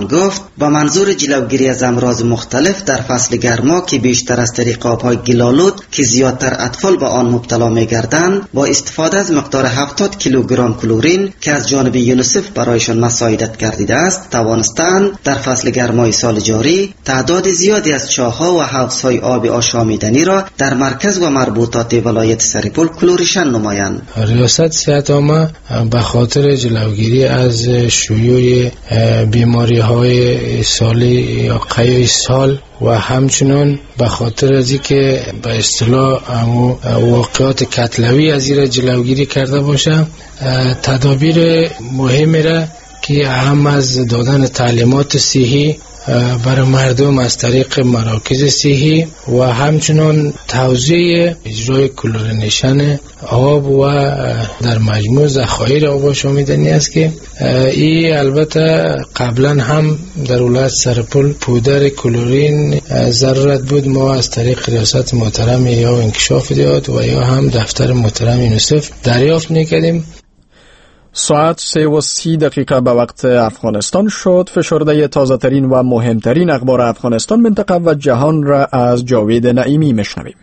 آن گفت با منظور جلوگیری از امراض مختلف در فصل گرما که بیشتر از طریق آبهای گلالود که زیادتر اطفال با آن مبتلا می‌گردند، با استفاده از مقدار هفتاد کیلوگرم کلورین که از جانب یونیسف برایشان مساعدت گردیده است، توانستند در فصل گرمای سال جاری تعداد زیادی از چاه‌ها و حوض‌های آب آشامیدنی را در مرکز و مربوطات ولایت سرپل کلوریشن نمایند. ریاست صحت عامه به خاطر جلوگیری از شیوع بیماری‌های سالی یا قیای سال و همچنان به خاطر از اینکه به اصطلاح واقعات کتلوی از این جلوگیری کرده باشه، تدابیر مهمی را که هم از دادن تعلیمات صحی برای مردم از طریق مراکز صحی و همچنان توزیع اجرای کلورینیشن آب و در مجموع ذخایر آب آشامیدنی است که این البته قبلا هم در ولایت سرپل پودر کلورین ضرورت بود. ما از طریق ریاست محترم یا انکشاف داد و یا هم دفتر محترم یونیسف دریافت میکردیم. ساعت سه و سی دقیقه به وقت افغانستان شد. فشرده تازه ترین و مهمترین اخبار افغانستان، منطقه و جهان را از جاوید نعیمی مشنویم.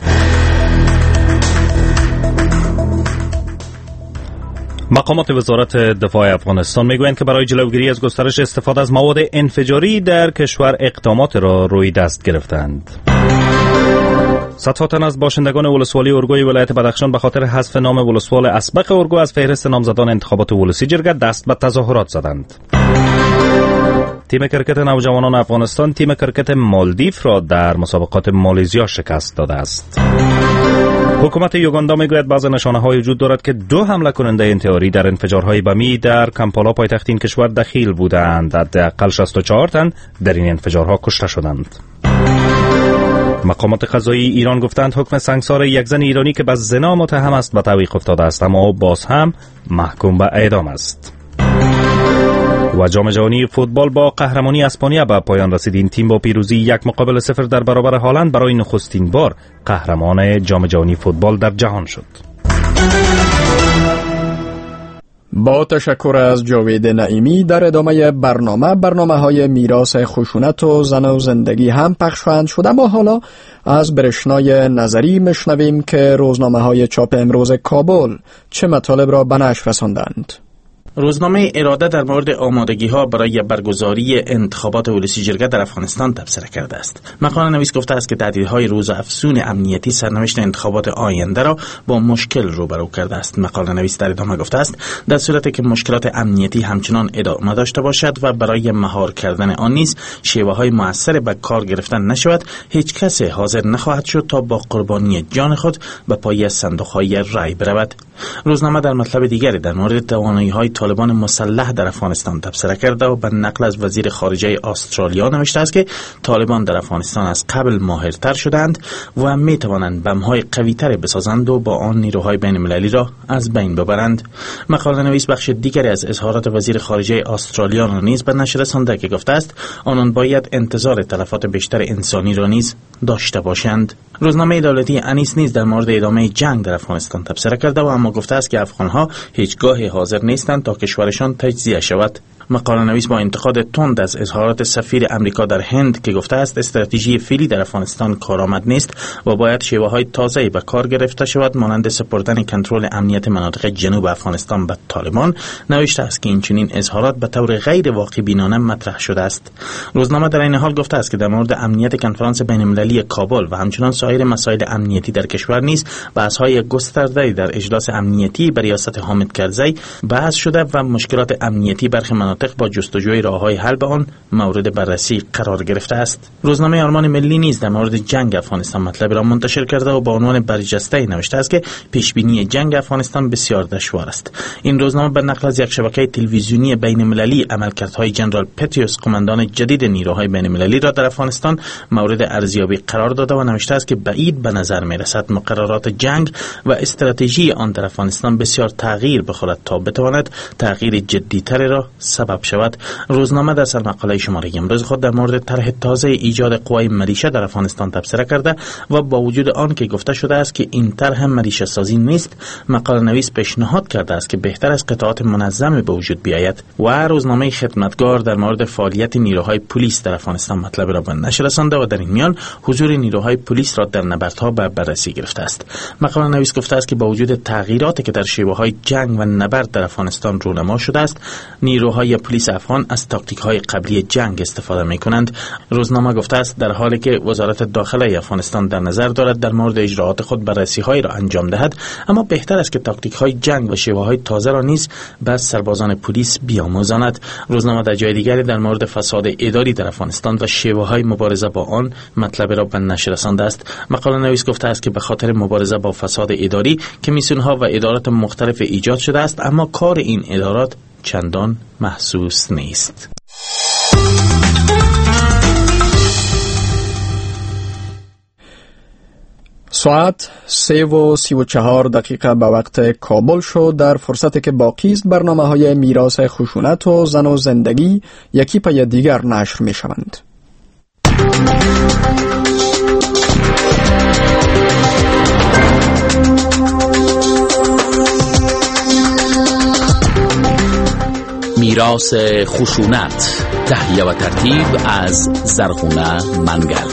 مقامات وزارت دفاع افغانستان میگویند که برای جلوگیری از گسترش استفاده از مواد انفجاری در کشور اقدامات را روی دست گرفتند. صدها تن از باشندگان ولسوالی اورگوی ولایت بدخشان به خاطر حذف نام ولسوال اسبق اورگو از فهرست نامزدان انتخابات ولسی جرگه دست به تظاهرات زدند. تیم کرکت نوجوانان افغانستان تیم کرکت مالدیف را در مسابقات مالزیا شکست داده است. حکومت یوگاندا میگوید بعض نشانه‌های وجود دارد که دو حمله کننده انتحاری در انفجارهای بمی در کمپالا پایتخت این کشور دخیل بودند. حداقل شصت و چهار تن در این انفجارها کشته شدند. مقامات قضایی ایران گفتند حکم سنگسار یک زن ایرانی که به زنا متهم است به تعویق افتاده است، اما باز هم محکوم به اعدام است. و جام جهانی فوتبال با قهرمانی اسپانیا به پایان رسید. این تیم با پیروزی یک مقابل صفر در برابر هالند برای نخستین بار قهرمان جام جهانی فوتبال در جهان شد. با تشکر از جاوید نعیمی. در ادامه برنامه برنامه های میراث خشونت و زن و زندگی هم پخش خواهند شد، اما حالا از برشنای نظری مشنویم که روزنامه های چاپ امروز کابل چه مطالب را به نشر رساندند. روزنامه اراده در مورد آمادگی ها برای برگزاری انتخابات ولسی جرگه در افغانستان تبصره کرده است. مقاله نویس گفته است که تهدیدهای روز افزون امنیتی سرنوشت انتخابات آینده را با مشکل روبرو کرده است. مقاله نویس در ادامه گفته است در صورتی که مشکلات امنیتی همچنان ادامه داشته باشد و برای مهار کردن آن نیز شیوه های مؤثر به کار گرفتن نشود، هیچ کس حاضر نخواهد شد تا با قربانی جان خود به پای صندوق های رای برود. روزنامه در مطلب دیگری در مورد توانایی های طالبان مسلح در افغانستان تبصره کرده و به نقل از وزیر خارجه استرالیا نوشته است که طالبان در افغانستان از قبل ماهرتر شدند و می توانند بم های قوی تر بسازند و با آن نیروهای بین المللی را از بین ببرند. مقاله نویس بخش دیگری از اظهارات وزیر خارجه استرالیا را نیز به نشر رسانده که گفته است آنان باید انتظار تلفات بیشتر انسانی را نیز داشته باشند. روزنامه دولتی انیس نیز در مورد ادامه جنگ در افغانستان تبصره کرده و اما گفته است که افغانها هیچگاه حاضر نیستند تا کشورشان تجزیه شود. مقاله نویس با انتقاد تند از اظهارات سفیر امریکا در هند که گفته است استراتژی فعلی در افغانستان کارآمد نیست و باید شیوه‌های تازه‌ای به کار گرفته شود مانند سپردن کنترل امنیت مناطق جنوب افغانستان به طالبان، نوشته است که این چنین اظهارات به طور غیر واقع بینانه مطرح شده است. روزنامه در این حال گفته است که در مورد امنیت کنفرانس بین‌المللی کابل و همچنین سایر مسائل امنیتی در کشور نیز بحث‌های گسترده‌ای در اجلاس امنیتی بر ریاست حامد کرزی بحث شده و مشکلات امنیتی برخی مناطق با جستجوی راه‌های حل به آن مورد بررسی قرار گرفته است. روزنامه آرمان ملی نیز در مورد جنگ افغانستان مطلب را منتشر کرده و با عنوان برجسته نوشته است که پیشبینی جنگ افغانستان بسیار دشوار است. این روزنامه به نقل از یک شبکه تلویزیونی بین‌المللی عملکردهای جنرال پتیوس قماندان جدید نیروهای بین‌المللی را در افغانستان مورد ارزیابی قرار داده و نوشته است که بعید به نظر می‌رسد مقررات جنگ و استراتژی آن در افغانستان بسیار تغییر بخورد تا بتواند تغییر جدی‌تر را سبب سبب شود. روزنامه در سرمقاله شماره امروز خود در مورد طرح تازه ایجاد قوای ملیشه در افغانستان تبصره کرده و با وجود آن که گفته شده است که این طرح ملیشه سازی نیست، مقاله نویس پیشنهاد کرده است که بهتر از قطعات منظم به وجود بیاید. و روزنامه خدمتگار در مورد فعالیت نیروهای پلیس در افغانستان مطلب را به نشر رسانده و در این میان حضور نیروهای پلیس را در نبردها به بررسی گرفته است. مقاله نویس گفته است که با وجود تغییراتی که در شیوه‌های جنگ و نبرد در افغانستان رونما شده است، نیروهای پلیس افغان از تاکتیک‌های قبلی جنگ استفاده می‌کنند. روزنامه گفته است در حالی که وزارت داخله افغانستان در نظر دارد در مورد اجراعات خود بررسی‌هایی را انجام دهد، اما بهتر است که تاکتیک‌های جنگ و شیوه‌های تازه را نیز به سربازان پلیس بیاموزاند. روزنامه در جای دیگری در مورد فساد اداری در افغانستان و شیوه‌های مبارزه با آن مطلب را به نشر رسانده است. مقاله نویس گفته است که به خاطر مبارزه با فساد اداری کمیسیون‌ها و ادارات مختلف ایجاد شده است، اما کار این ادارات چندان محسوس نیست. ساعت سه و سی و چهار دقیقه به وقت کابل شد. در فرصتی که باقی است برنامه های میراث خشونت و زن و زندگی یکی پی دیگر نشر می شوند. میراث خشونت، تهیه و ترتیب از زرغونه منگل.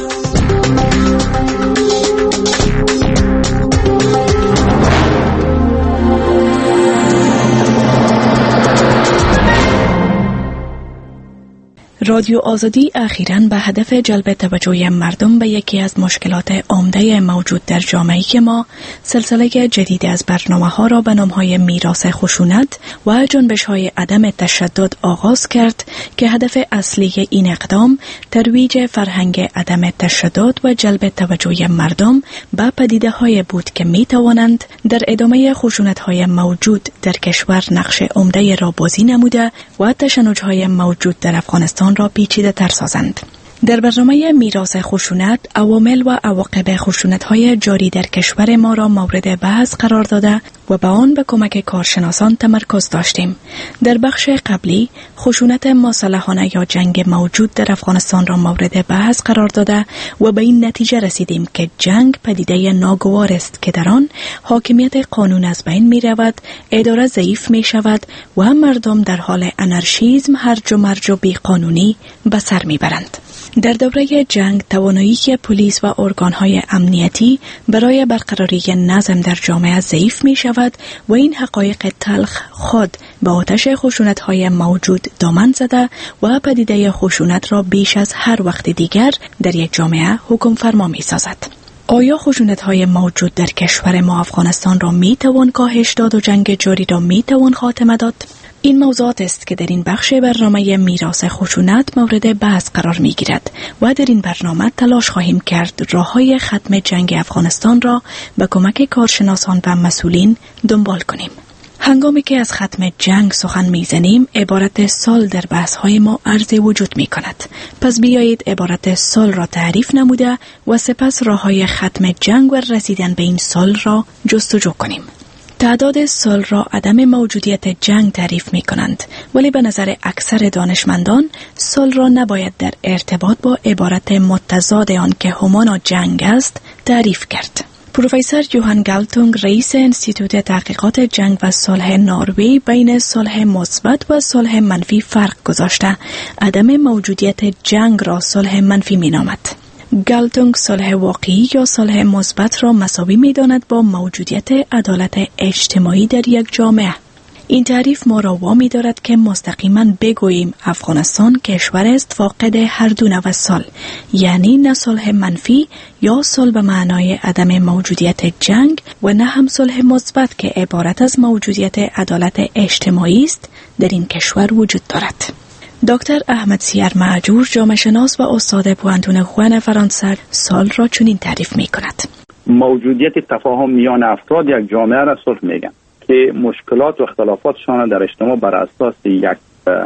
رادیو آزادی اخیراً به هدف جلب توجه مردم به یکی از مشکلات عمده موجود در جامعه ما، سلسله جدید از برنامه‌ها را به نام‌های میراث خشونت و جنبش‌های عدم تشدد آغاز کرد که هدف اصلی این اقدام ترویج فرهنگ عدم تشدد و جلب توجه مردم به پدیده‌های بود که می‌توانند در ادامه خشونت‌های موجود در کشور نقش عمده را بازی نموده و تشنج‌های موجود در افغانستان را پیچیده تر سازند. در برنامه میراث خشونت، عوامل و عواقب خشونت‌های جاری در کشور ما را مورد بحث قرار داده و به آن به کمک کارشناسان تمرکز داشتیم. در بخش قبلی، خشونت مسلحانه یا جنگ موجود در افغانستان را مورد بحث قرار داده و به این نتیجه رسیدیم که جنگ پدیده ناگوار است که در آن حاکمیت قانون از بین می رود، اداره ضعیف می شود و مردم در حال انارشیسم، هرج و مرج و بیقانونی به سر می برند. در دوره جنگ توانایی پلیس و ارگان‌های امنیتی برای برقراری نظم در جامعه ضعیف می شود و این حقایق تلخ خود به آتش خشونت‌های موجود دامن زده و پدیده خشونت را بیش از هر وقت دیگر در یک جامعه حکم فرما می سازد. آیا خشونت‌های موجود در کشور ما افغانستان را می توان کاهش داد و جنگ جاری را می توان خاتمه داد؟ این موضوعات است که در این بخش برنامه میراث خشونت مورد بحث قرار می گیرد و در این برنامه تلاش خواهیم کرد راه‌های ختم جنگ افغانستان را به کمک کارشناسان و مسئولین دنبال کنیم. هنگامی که از ختم جنگ سخن میزنیم، عبارت سال در بحث‌های ما عرض وجود می کند. پس بیایید عبارت سال را تعریف نموده و سپس راه‌های ختم جنگ و رسیدن به این سال را جستجو کنیم. تعداد سال را عدم موجودیت جنگ تعریف می کنند، ولی به نظر اکثر دانشمندان سال را نباید در ارتباط با عبارت متضاد آن که همانا جنگ است تعریف کرد. پروفسور یوهان گالتونگ، رئیس انستیتوت تحقیقات جنگ و صلح نروژ، بین صلح مثبت و صلح منفی فرق گذاشته عدم موجودیت جنگ را صلح منفی می نامد. گالتونگ صلح واقعی یا صلح مثبت را مساوی می داند با موجودیت عدالت اجتماعی در یک جامعه. این تعریف ما را وامی دارد که مستقیما بگوییم افغانستان کشور است فاقد هر دو نوع صلح، یعنی نه صلح منفی یا صلح به معنای عدم موجودیت جنگ و نه هم صلح مثبت که عبارت از موجودیت عدالت اجتماعی است در این کشور وجود دارد. دکتر احمد سیر معجور، جامعه شناس و استاد پوانتون خوان فرانسه، سال را چنین تعریف می کند. موجودیت تفاهم میان افراد یک جامعه را صلح میگن که مشکلات و اختلافاتشان در اجتماع بر اساس یک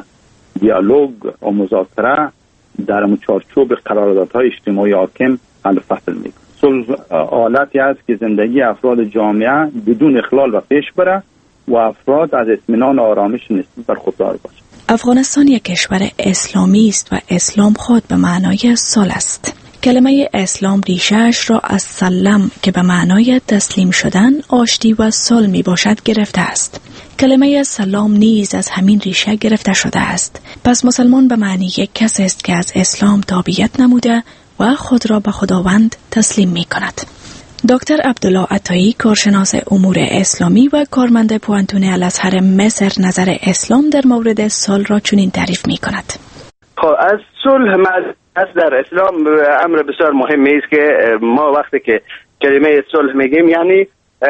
دیالوگ و مذاکره در چارچوب قراردادهای اجتماعی حاکم حل فصل میکنه. صلح حالتی است که زندگی افراد جامعه بدون اخلال و پیش بره و افراد از اطمینان و آرامش نسبت بر خوددار باشند. افغانستان یک کشور اسلامی است و اسلام خود به معنای صلح است. کلمه اسلام ریشه‌اش را از سلم که به معنای تسلیم شدن، آشتی و صلح می باشد گرفته است. کلمه سلام نیز از همین ریشه گرفته شده است. پس مسلمان به معنی یک کس است که از اسلام تابعیت نموده و خود را به خداوند تسلیم می کند. دکتر عبدالله عطایی، کارشناس امور اسلامی و کارمند پوانتون الازهر مصر، نظر اسلام در مورد صلح را چنین تعریف می کند. خب از صلح از در اسلام امر بسیار مهمی است که ما وقتی که کلمه صلح میگیم یعنی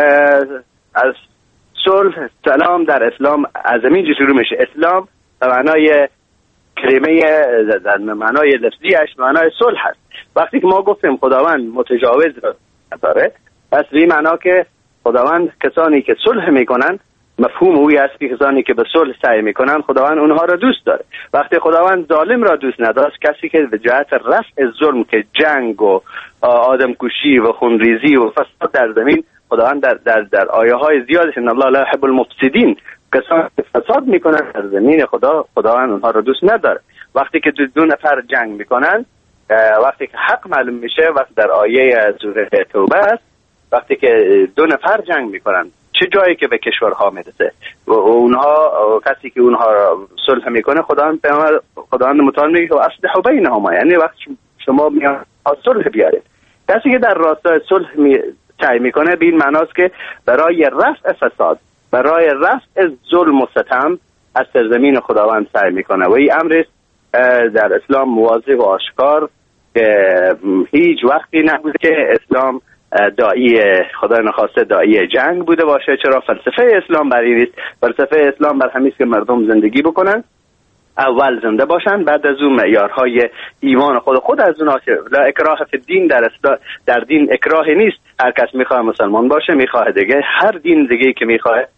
از صلح، سلام در اسلام از اینجا شروع میشه. اسلام به معنای کلمه در معنای لفظیش معنای صلح هست. وقتی که ما گفتیم خداوند متجاوز داره، پس این معنا که خداوند کسانی که صلح میکنن، مفهوم اوی است که کسانی که به صلح سعی میکنن خداوند اونها را دوست داره. وقتی خداوند ظالم را دوست نداشت، کسی که به جهت رفع ظلم که جنگ و آدمکشی و خونریزی و فساد در زمین، خداوند در در در آیه های زیادی ان الله لا يحب المفسدين، کسانی که فساد میکنن در زمین خدا، خداوند اونها را دوست نداره. وقتی که دو, دو نفر جنگ میکنن، وقتی که حق معلوم میشه، وقتی در آیه سوره توبه است، وقتی که دو نفر جنگ میکنن، چه جایی که به کشورها میرسه و اونها کسی که اونها صلح میکنه، خداوند پیامبر خداوند متعال میگه و اصلحوا بینهما، یعنی وقتی شما میان صلح بیارید. کسی که در راستای صلح می سعی میکنه به این معناست که برای رفع فساد، برای رفع ظلم و ستم از سرزمین خداوند سعی میکنه و این امر در اسلام واضح و آشکار که هیچ وقتی نبوده که اسلام داعی خدا نخواسته داعی جنگ بوده باشه. چرا؟ فلسفه اسلام بر این است. فلسفه اسلام بر همین است که مردم زندگی بکنن، اول زنده باشن، بعد از اون معیارهای ایمان خود خود از اونها. لا اکراه فی الدین، در در دین اکراهی نیست. هر کس میخواد مسلمان باشه، میخواد دیگه هر دین دیگه که میخواد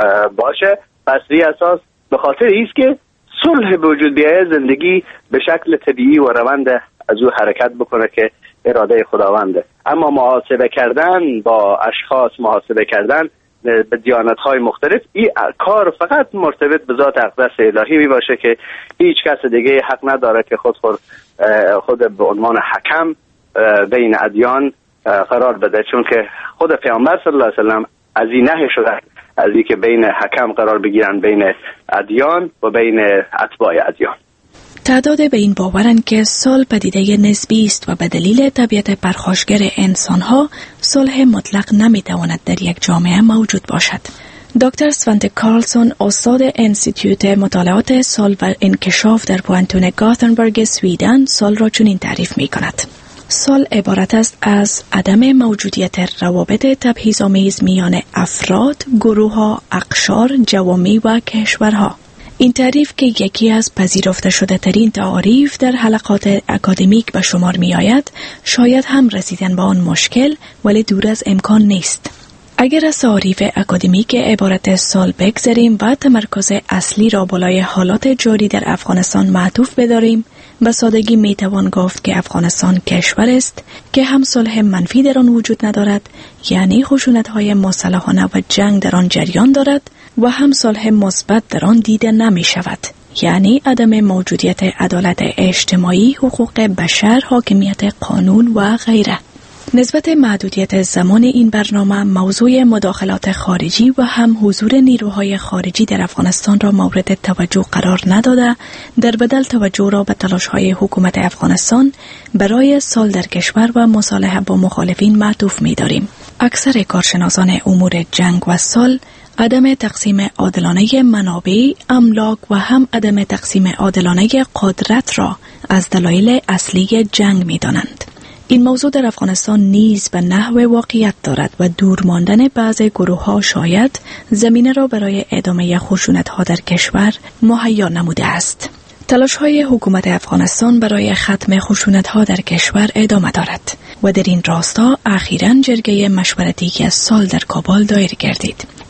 باشه. پس ری اساس به خاطر است که صلح به وجود بیاید، زندگی به شکل طبیعی و روند از او حرکت بکنه که اراده خداونده. اما محاسبه کردن با اشخاص، محاسبه کردن به دیانت‌های مختلف، این کار فقط مرتبط به ذات اقدس الهی می باشه که هیچ کس دیگه حق نداره که خود خود خود به عنوان حکم بین ادیان قرار بده، چون که خود پیامبر صلی الله علیه و سلم از این نهی شده، از این که بین حکم قرار بگیرن بین ادیان و بین اتباع ادیان. تعداد به این باورند که صلح پدیده نسبی است و به دلیل طبیعت پرخاشگر انسانها صلح مطلق نمیتواند در یک جامعه موجود باشد. دکتر سوانته کارلسون، استاد انستیتوت مطالعات صلح و انکشاف در پوانتون گاتنبرگ سویدن، صلح را چنین تعریف می کند: صلح عبارت است از عدم موجودیت روابط تبعیض‌آمیز میان افراد، گروه‌ها، اقشار، جوامع و کشورها. این تعریف که یکی از پذیرفته شده ترین تعاریف در حلقات اکادمیک به شمار می آید، شاید هم رسیدن به آن مشکل ولی دور از امکان نیست. اگر از تعاریف اکادمیک عبارت صلح بگذاریم و تمرکز اصلی را بالای حالات جاری در افغانستان معطوف بداریم، به سادگی می توان گفت که افغانستان کشور است که هم صلح منفی در آن وجود ندارد، یعنی خشونت‌های مسلحانه و جنگ در آن جریان دارد، و هم صلح مثبت در آن دیده نمی شود، یعنی عدم موجودیت عدالت اجتماعی، حقوق بشر، حاکمیت قانون و غیره. نسبت محدودیت زمان این برنامه موضوع مداخلات خارجی و هم حضور نیروهای خارجی در افغانستان را مورد توجه قرار نداده، در بدل توجه را به تلاش‌های حکومت افغانستان برای صلح در کشور و مصالحه با مخالفین معطوف می‌داریم. اکثر کارشناسان امور جنگ و صلح عدم تقسیم عادلانه منابع، املاک و هم عدم تقسیم عادلانه قدرت را از دلایل اصلی جنگ می‌دانند. این موضوع در افغانستان نیز به نحو واقعیت دارد و دور ماندن بعضی گروه‌ها شاید زمینه را برای ادامه خشونت‌ها در کشور مهیا نموده است. تلاش‌های حکومت افغانستان برای ختم خشونت‌ها در کشور ادامه دارد و در این راستا اخیراً جرگه مشورتی که از سال در کابل دایر گردید.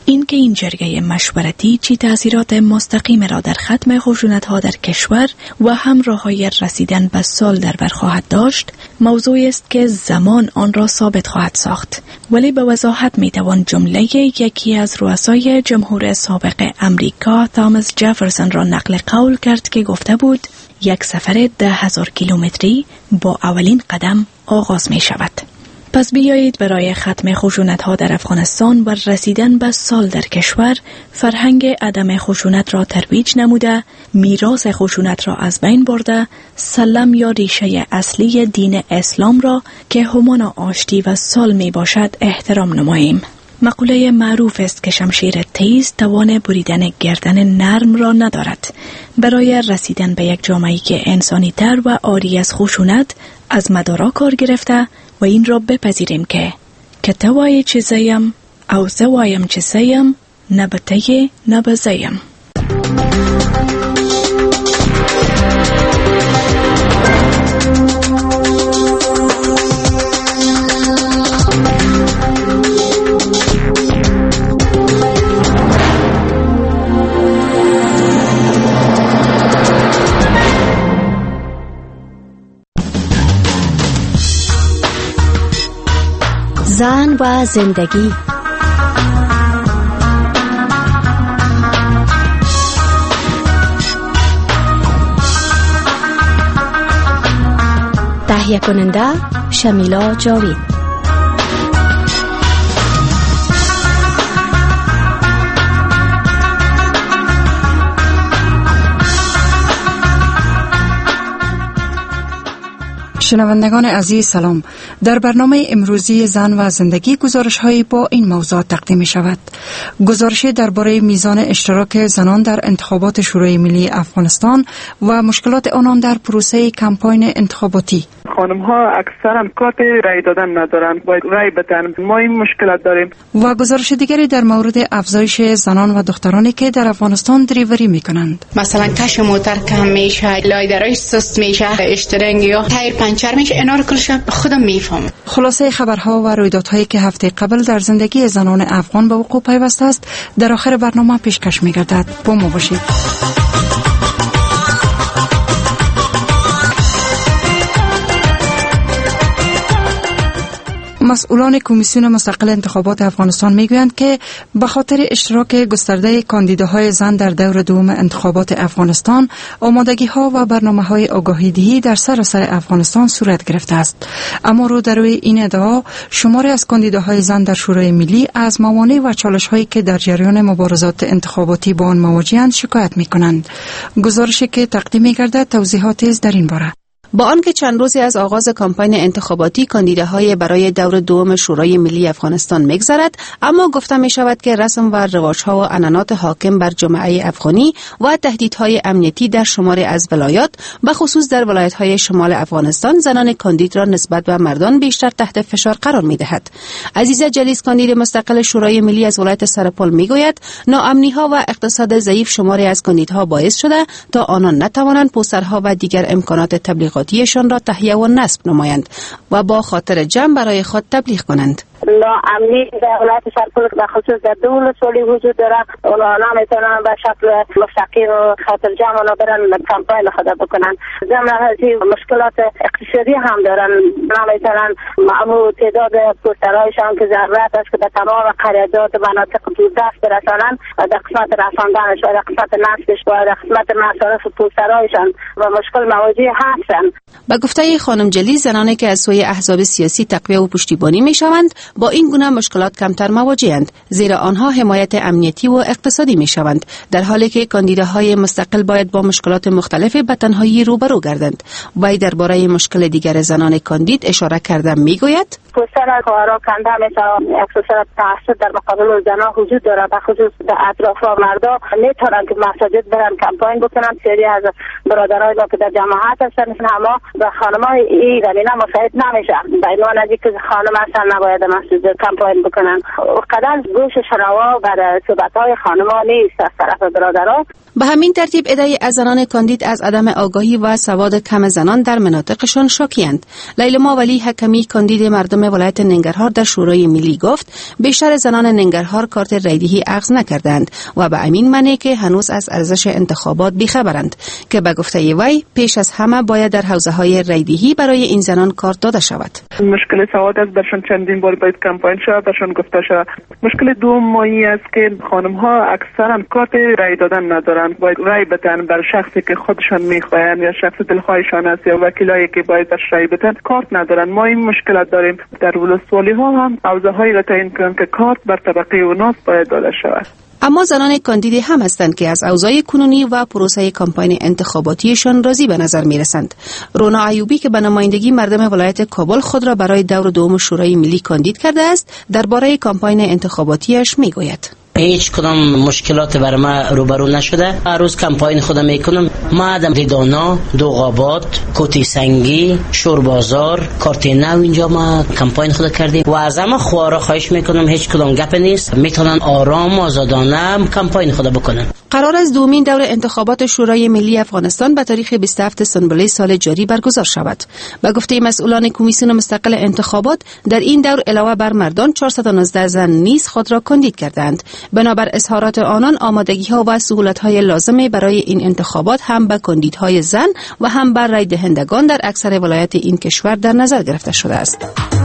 اینکه این جرگه مشورتی چی تأثیرات مستقیم را در ختم خشونت‌ها در کشور و هم راه‌های رسیدن به سال در بر خواهد داشت، موضوعی است که زمان آن را ثابت خواهد ساخت. ولی به وضاحت می‌توان جمله یکی از رؤسای جمهور سابق امریکا تامس جفرسون را نقل قول کرد که گفته بود یک سفر ده هزار کیلومتری با اولین قدم آغاز می شود. پس بیایید برای ختم خشونت‌ها در افغانستان و رسیدن به سال در کشور فرهنگ عدم خشونت را ترویج نموده، میراث خشونت را از بین برده، سلم یا ریشه اصلی دین اسلام را که همان آشتی و سال می باشد احترام نماییم. مقوله معروف است که شمشیر تیز توان بریدن گردن نرم را ندارد. برای رسیدن به یک جامعه‌ای که انسانی تر و عاری از خشونت از مدارا کار گرفته و این را بپذیریم که که توای چیزیم او زوایم چیزیم نبته نبزیم. زن و زندگی. تهیه کننده شمیلا جاوید. شنوندگان عزیز سلام. در برنامه امروزی زن و زندگی گزارش‌هایی با این موضوع تقدیم می شود. گزارشی درباره میزان اشتراک زنان در انتخابات شورای ملی افغانستان و مشکلات آنان در پروسه کمپاین انتخاباتی. خانم ها اکثرا کارت رای دادن ندارن، باید رای بدن. ما این مشکلات داریم. و گزارش دیگری در مورد افزایش زنان و دخترانی که در افغانستان دریوری میکنند. مثلا کش موتر کم میشه، لایدرای سست میشه، اشترنگ یا تایر پنچر میشه، اینا رو کلش خودم میفهمم. خلاصه خبرها و رویدادهایی که هفته قبل در زندگی زنان افغان به وقوع پیوسته است در آخر برنامه پیشکش میگردد. با ما باشید. مسئولان کمیسیون مستقل انتخابات افغانستان میگویند که به خاطر اشتراک گسترده کاندیداهای زن در دور دوم انتخابات افغانستان، آمادگی‌ها و برنامه‌های آگاهی‌دهی در سراسر افغانستان صورت گرفته است. اما رو در روی این ادعا شماری از کاندیداهای زن در شورای ملی از موانع و چالش‌هایی که در جریان مبارزات انتخاباتی با آن مواجه‌اند شکایت می‌کنند. گزارشی که تقدیم می‌گردد توضیحات است در این باره. با آنکه چند روزی از آغاز کمپاین انتخاباتی کاندیداهای برای دور دوم شورای ملی افغانستان می‌گذرد، اما گفته می شود که رسم و رواج‌ها و عنعنات حاکم بر جامعه افغانی و تهدیدهای امنیتی در شماری از ولایات، به خصوص در ولایت‌های شمال افغانستان، زنان کاندید را نسبت به مردان بیشتر تحت فشار قرار می‌دهد. عزیزه جلیس، کاندید مستقل شورای ملی از ولایت سرپل می‌گوید ناامنی‌ها و اقتصاد ضعیف شماری از کاندیدها باعث شده تا آنان نتوانند پوسترها و دیگر امکانات تبلیغ تیشان را تهیه و نصب نمایند و با خاطر جمع برای خود تبلیغ کنند. ناامنی در ولایت سرپل به خصوص در دو ولسوالی وجود دارد. اونا نمیتونن به شکل مستقیم و خاطر جمع اونا برن کمپاین خود بکنن. ضمن هذه مشکلات اقتصادی هم دارن. نمیتونن معمول تعداد پوسترهایشان که ضرورت است که به تمام قریات و مناطق دوردست برسانن و در قسمت رساندنش و در قسمت نصبش و در قسمت مصارف پوسترهایشان و مشکل مواجه هستن. به گفته خانم جلی، زنانی که از سوی احزاب سیاسی تقویه و پشتیبانی میشوند با این گونه مشکلات کمتر مواجه‌اند، زیرا آنها حمایت امنیتی و اقتصادی میشوند، در حالی که کاندیداهای مستقل باید با مشکلات مختلف به تنهایی روبرو گردند. وی درباره مشکل دیگر زنان کاندید اشاره کرده میگوید: پوستر کارا کنده میشه اکثر تعصب در مقابل زنان وجود داره، به خصوص در اطراف مردم نمیتونن که مساجد برن کمپاین بکنن. سری از برادرای ما که در جماعت هستن اما به خانمای ایرانی نه مساعد نمیشه. به عنوان از اینکه خانم هستن نباید مسجد کمپاین بکنن. قدر گوش شنوا بر صحبت‌های خانم‌ها نیست از طرف برادران. به همین ترتیب ادعای از زنان کاندید از عدم آگاهی و سواد کم زنان در مناطقشان شاکی‌اند. لیلا ولی حکمی، کاندید مردم ولایت ننگرهار در شورای ملی گفت بیشتر زنان ننگرهار کارت رایدهی اخذ نکردند و به امین معنی که هنوز از ارزش انتخابات بیخبرند که به گفته وی پیش از همه باید در حوزه های رایدهی برای این زنان کارت داده شود. مشکل سواد است، برشان چندین بار باید کمپاین شود، برشان گفته شود. مشکل دوم مایی است که خانم ها اکثرا کارت رای دادن ندارند، باید رای بدن بر شخصی که خودشان میخواهند یا شخص دلخواهشان است یا وکیلایی که باید برش رای بدن کارت ندارند. ما این مشکلات داریم. در ولسوالی ها هم حوزه هایی را تعیین کنند که کارت بر طبقه اوناس باید داده شود. اما زنان کاندید هم هستند که از اوضاع کنونی و پروسه کمپاین انتخاباتیشان راضی به نظر می رسند. رونا ایوبی که به نمایندگی مردم ولایت کابل خود را برای دور دوم شورای ملی کاندید کرده است، درباره کمپاین انتخاباتیش می گوید. هیچ کدام مشکلات بر ما روبرو نشده. هر روز کمپاین خودم میکنم. ما آدم ریدانا، دوغابات، کوتی سنگی، شوربازار، کارت نو اینجا ما کمپاین خود کردیم و از همه خوارا خواهش میکنم هیچ کدام گپ نیست، میتونن آرام آزادانه کمپاین خود بکنن. قرار است دومین دور انتخابات شورای ملی افغانستان به تاریخ بیست و هفتم سنبله سال جاری برگزار شود. به گفته مسئولان کمیسیون مستقل انتخابات، در این دور علاوه بر مردان چهارصد و نوزده زن نیز خود را کاندید کردند. بنابر اظهارات آنان آمادگی‌ها و سهولت‌های لازم برای این انتخابات هم به کاندیدهای زن و هم بر رای دهندگان در اکثر ولایات این کشور در نظر گرفته شده است.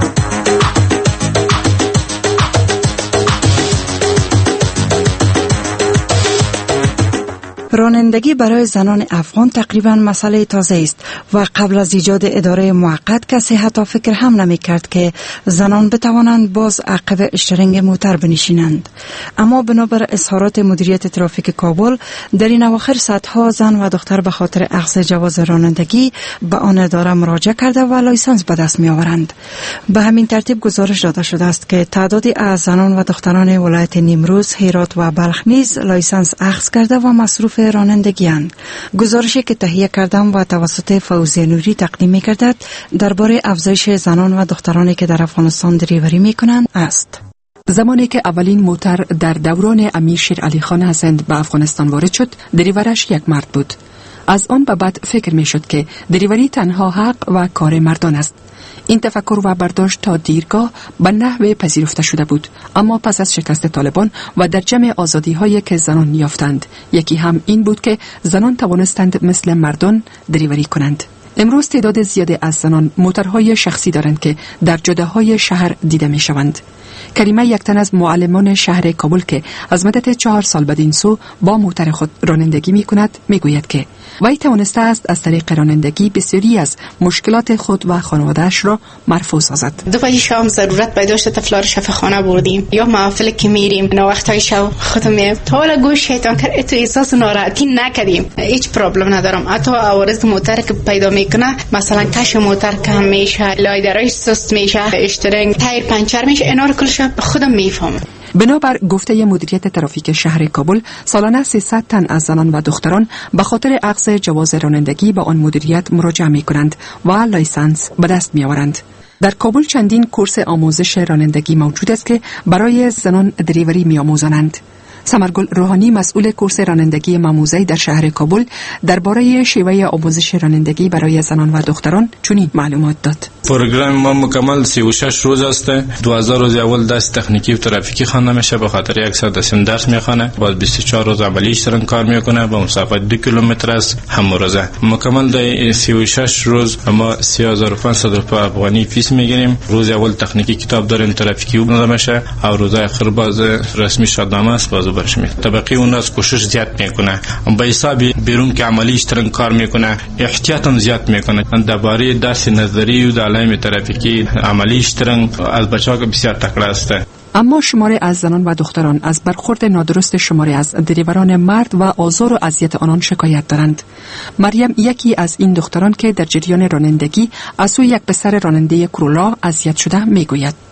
رانندگی برای زنان افغان تقریبا مسئله تازه است و قبل از ایجاد اداره موقت کسی حتی فکر هم نمی کرد که زنان بتوانند باز عقب اشترنگ موتر بنشینند. اما بنابر اظهارات مدیریت ترافیک کابل، در این اواخر صدها زن و دختر به خاطر اخذ جواز رانندگی به آن اداره مراجعه کرده و لایسنس به دست می آورند. به همین ترتیب گزارش داده شده است که تعدادی از زنان و دختران ولایت نیمروز، هرات و بلخ نیز لایسنس اخذ کرده و مصروف رانندگی‌اند. گزارشی که تهیه کردم و توسط فوزی نوری تقدیم می‌گردد درباره افزایش زنان و دخترانی که در افغانستان دریوری می‌کنند است. زمانی که اولین موتر در دوران امیر شیر علی خان از هند به افغانستان وارد شد، دریورش یک مرد بود. از آن به بعد فکر می‌شد که دریوری تنها حق و کار مردان است. این تفکر و برداشت تا دیرگاه به نحو پذیرفته شده بود، اما پس از شکست طالبان و در جمع آزادی هایی که زنان یافتند، یکی هم این بود که زنان توانستند مثل مردان دریوری کنند. امروز تعداد زیادی از زنان موترهای شخصی دارند که در جاده‌های شهر دیده می شوند. کریمه یک تن از معلمان شهر کابل که از مدت چهار سال بدین سو با موتر خود رانندگی می کند می گوید که وی توانسته است از طریق رانندگی بسیاری از مشکلات خود و خانواده‌اش را مرفوع سازد. دو بجه شام ضرورت پیدا شد طفلا رو شفاخانه بردیم یا محافل که میریم نه وقتای شب خودم تا حالا گوش شیطان کرد تو احساس ناراحتی نکردیم. هیچ پرابلم ندارم. حتی عوارض موتر که پیدا میکنه، مثلا کش موتر کم میشه، لایدرش سست میشه، اشترنگ تایر پنچر میشه، اینا رو کلش خودم میفهمم. بنابر گفته مدیریت ترافیک شهر کابل، سالانه سیصد تن از زنان و دختران به خاطر اخذ جواز رانندگی به آن مدیریت مراجعه می کنند و لایسنس به دست می آورند. در کابل چندین کورس آموزش رانندگی موجود است که برای زنان دریوری می آموزانند. سمرگل روحانی مسئول کورس رانندگی ماموزه در شهر کابل درباره شیوه آموزش رانندگی برای زنان و دختران چنین معلومات داد. پروگرام ما مکمل سی و شش روز است. دو هزار روز اول درس تکنیکی و ترافیکی خوانده میشه، به خاطر صد درصد درس میخونه، بعد بیست و چهار روز عملی اشتراک کار میکنه با مسافت دو کیلومتر است هم روزه. مکمل در سی و شش روز ما سه هزار و پانصد افغانی فیس میگیریم. روز اول تکنیکی کتاب داریم، ترافیکی و میشه، او روز آخر باز رسمی شادنامه است باز برش می. طبقه اون از کوشش زیاد میکنه، به حساب بیرون که عملی اشتراک کار میکنه، احتیاط هم زیاد میکنه. درباره درس نظری و علائم ترافیکی عملی اشتراک از بچه‌ها بسیار تکړه است. اما شماری از زنان و دختران از برخورد نادرست شماری از دریوران مرد و آزار و اذیت آنان شکایت دارند. مریم یکی از این دختران که در جریان رانندگی از سوی یک پسر راننده کرولا اذیت شده میگوید.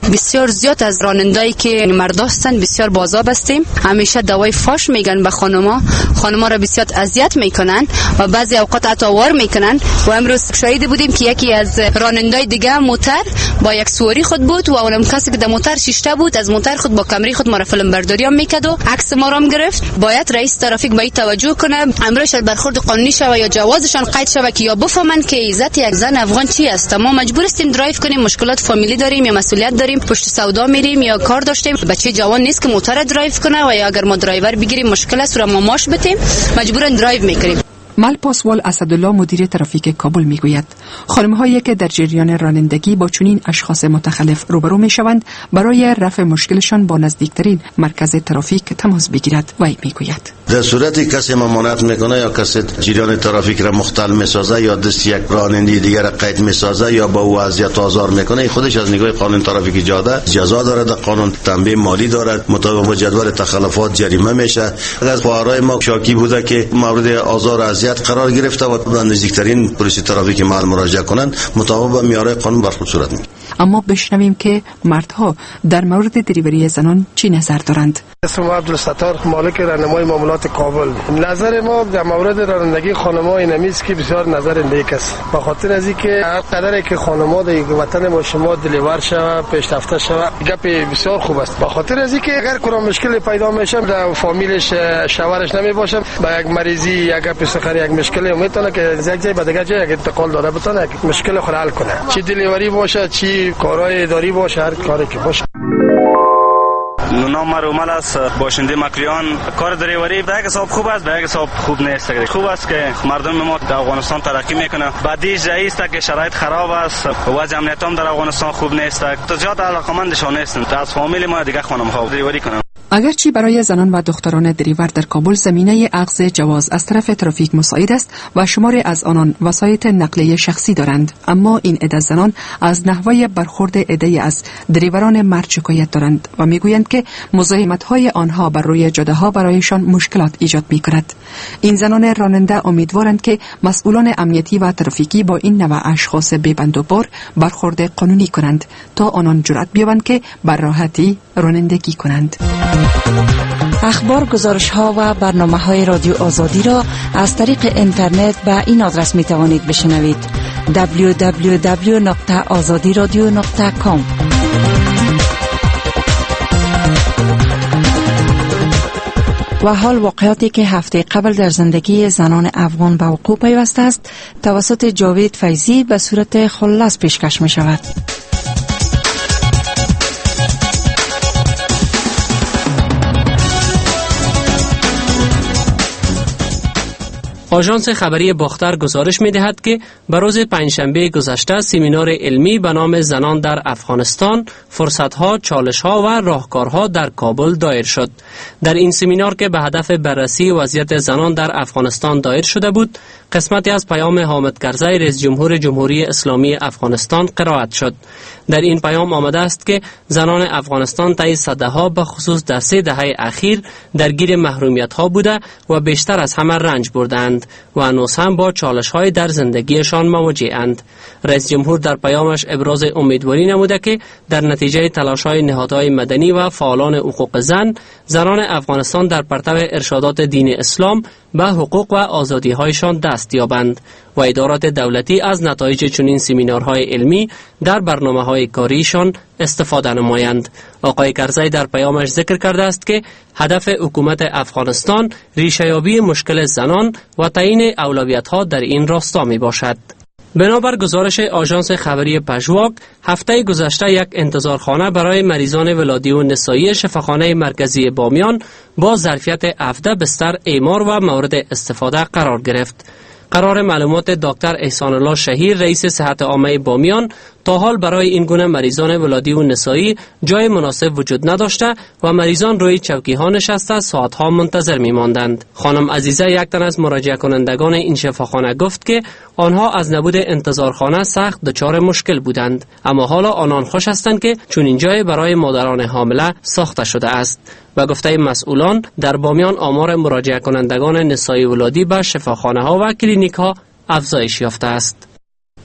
بسیار زیاد از رانندایی که مرد هستن بسیار بازار هستیم. همیشه دوای فاش میگن به خانما، خانما را بسیار اذیت میکنن و بعضی اوقات اتاوار میکنن. و امروز شاهد بودیم که یکی از رانندای دیگه موتر با یک سواری خود بود و اونم کسی که در موتر شیشته بود از موتر خود با کمری خود ما را فیلم برداری هم میکرد و عکس ما را هم گرفت. باید رئیس ترافیک به این توجه کنه، امرش برخورد قانونی شوه یا جوازشان قید شوه که یا بفهمن که عزت یک زن افغان چی است. ما مجبور هستیم درایو کنیم، مشکلات فامیلی داریم یا مسئولیت داریم، پشت سودا میریم یا کار داشتیم. بچه جوان نیست که موتر درایو کنه و یا اگر ما درایور بگیریم مشکل است و ما ماش بتیم مجبورن درایو میکنیم. مل پاسوال اسدالله مدیر ترافیک کابل میگوید خانم‌هایی که در جریان رانندگی با چنین اشخاص متخلف روبرو میشوند برای رفع مشکلشان با نزدیکترین مرکز ترافیک تماس بگیرد. وی میگوید در صورتی کسی ممانعت میکنه یا کسی جریان ترافیک را مختل میسازه یا دست یک راننده دیگر را قید میسازه یا با او اذیت و آزار میکنه، خودش از نگاه قانون ترافیک جاده جزا دارد، قانون تنبیه مالی دارد، مطابق با جدول تخلفات جریمه میشه. از خواهرای ما شاکی بوده که مورد آزار اذیت قرار گرفته و به نزدیکترین پلیس ترافیک محل مراجعه کنند، مطابق با معیارهای قانون برخورد صورت میگیرد. اما بشنویم که مردها در مورد دریوری زنان چی نظر دارند. اسم ما عبدالستار، مالک راهنمای معاملات کابل. نظر ما در مورد رانندگی خانم‌ها اینمی است که بسیار نظر نیک است، به خاطر از اینکه هر قدری که خانم‌ها در وطن ما شما دلیور شوه، پیشرفته شوه، گپ بسیار خوب است. به خاطر از اینکه اگر کدام مشکلی پیدا میشه در فامیلش شوهرش نمی باشه، با یک مریضی یا گپ سخن یک مشکلی میتونه که از یک جای به دیگر جای انتقال داده بتونه مشکل خود حل کنه، چی دلیوری باشه چی کارهای اداری باشه، هر کاری که باشه. نام رومال است، باشنده مکریان. کار دریوری به یک حساب خوب است، به یک حساب خوب نیست. خوب است که مردم ما در افغانستان ترقی میکنه. بعدی جایی است که شرایط خراب است، وضع امنیت هم در افغانستان خوب نیست. تو زیاد علاقمندشان نیستند از فامیل ما دیگه خانم‌ها دریوری کنند. اگرچه برای زنان و دختران دریور در کابل زمینه اخذ جواز از طرف ترافیک مساعد است و شماری از آنان وسایط نقلیه شخصی دارند، اما این عده زنان از نحوه برخورد عده از دریوران مرد شکایت دارند و میگویند که مزاحمت‌های آنها بر روی جاده‌ها برایشان مشکلات ایجاد می‌کند. این زنان راننده امیدوارند که مسئولان امنیتی و ترافیکی با این نوع اشخاص بی‌بند و بار برخورد قانونی کنند تا آنان جرأت بیابند که بر راحتی رانندگی کنند. اخبار، گزارش ها و برنامه های رادیو آزادی را از طریق اینترنت به این آدرس می توانید بشنوید: دبلیو دبلیو دبلیو نقطه آزادی رادیو نقطه کام. و حال واقعاتی که هفته قبل در زندگی زنان افغان به وقوع پیوسته است توسط جاوید فیضی به صورت خلاص پیشکش می شود. آژانس خبری باختر گزارش می‌دهد که به روز پنجشنبه گذشته سمینار علمی به نام زنان در افغانستان، فرصت‌ها، چالش‌ها و راهکارها در کابل دایر شد. در این سمینار که به هدف بررسی وضعیت زنان در افغانستان دایر شده بود، قسمتی از پیام حامد کرزی رئیس جمهور جمهوری اسلامی افغانستان قرائت شد. در این پیام آمده است که زنان افغانستان طی سده‌ها به خصوص در سه دهه اخیر درگیر محرومیت‌ها بوده و بیشتر از همه رنج بردند و هنوز هم با چالش‌های در زندگیشان مواجه‌اند. رئیس جمهور در پیامش ابراز امیدواری نموده که در نتیجه تلاش‌های نهادهای مدنی و فعالان حقوق زن، زنان افغانستان در پرتو ارشادات دین اسلام به حقوق و آزادی‌هایشان دست یابند و ادارات دولتی از نتایج چنین سمینارهای علمی در برنامه‌های کاریشان استفاده نمایند. آقای کرزی در پیامش ذکر کرده است که هدف حکومت افغانستان ریشه‌یابی مشکل زنان و تعیین اولویت‌ها در این راستا می باشد. بنابر گزارش آژانس خبری پژواک، هفته گذشته یک انتظارخانه برای مریضان ولادی و نسایی شفاخانه مرکزی بامیان با ظرفیت هفده بستر اعمار و مورد استفاده قرار گرفت. قرار معلومات دکتر احسان الله شهیر رئیس صحت عامه بامیان، تا حال برای این گونه مریضان ولادی و نسایی جای مناسب وجود نداشته و مریضان روی چوکی ها نشسته ساعت ها منتظر می ماندند. خانم عزیزه، یک تن از مراجعه کنندگان این شفاخانه، گفت که آنها از نبود انتظارخانه سخت دچار مشکل بودند، اما حالا آنان خوش هستند که چون این جای برای مادران حامله ساخته شده است. و گفته مسئولان، در بامیان آمار مراجعه کنندگان نسایی ولادی به شفاخانه ها و کلینیک ها افزایش یافته است.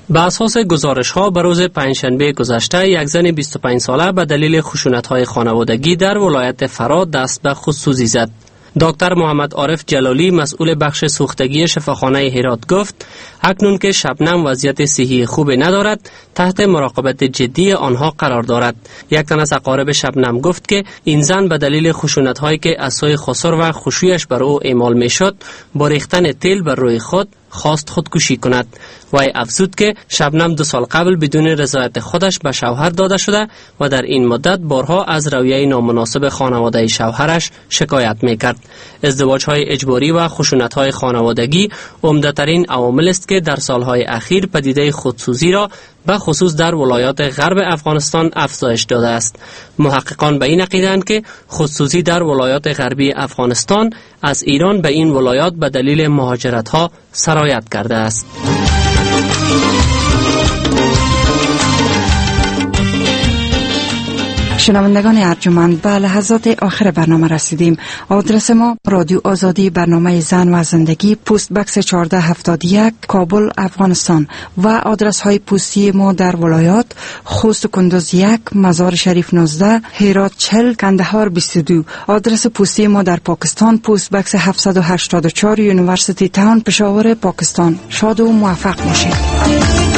به اساس گزارش ها به روز پنجشنبه گذشته یک زن بیست و پنج ساله به دلیل خشونت های خانوادگی در ولایت فرا دست به خودسوزی زد. دکتر محمد عارف جلالی مسئول بخش سوختگی شفاخانه هرات گفت اکنون که شبنم وضعیت صحی خوبی ندارد تحت مراقبت جدی آنها قرار دارد. یک تن از اقارب شبنم گفت که این زن به دلیل خشونت هایی که از سوی خسر و خشویش بر او اعمال می شد با ریختن تیل بر روی خود خواست خودکشی کند. وی افزود که شبنم دو سال قبل بدون رضایت خودش به شوهر داده شده و در این مدت بارها از رویه نامناسب خانواده شوهرش شکایت میکرد. ازدواج های اجباری و خشونت های خانوادگی عمده‌ترین عوامل است که در سالهای اخیر پدیده خودسوزی را به خصوص در ولایات غرب افغانستان افزایش داده است. محققان به این عقیده‌اند که خودسوزی در ولایات غربی افغانستان از ایران به این ولایات به دلیل مهاجرت ها سرایت کرده است. شنوندگان ارجمند، به لحظات آخر برنامه رسیدیم. آدرس ما رادیو آزادی، برنامه زن و زندگی، پست بکس چهارده هفتاد و یک، کابل، افغانستان. و آدرس های پستی ما در ولایات: خوست و کندوز یک، مزار شریف نوزده، هرات چهل، کندهار بیست و دو. آدرس پستی ما در پاکستان: پست بکس هفتصد و هشتاد و چهار، یونیورسیتی تاون، پشاور، پاکستان. شاد و موفق باشید.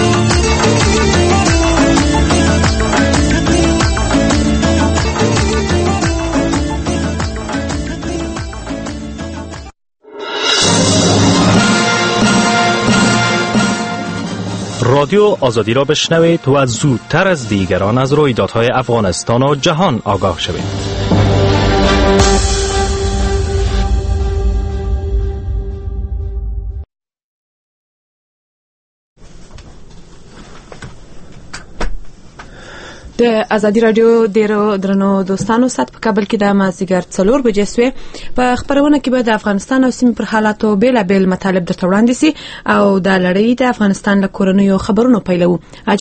رادیو آزادی را بشنوید و زودتر از دیگران از رویدادهای افغانستان و جهان آگاه شوید. د ازادي رادیو ډیرو درنو دوستانو سات په کابل کې د مازیګر څلور بجې سوې په خبرونه کې به د افغانستان او سیمې پر حالاتو بیلابیل مطالب درته وړاندې سي او د لړۍ د افغانستان له کورنیو خبرونو پیلو.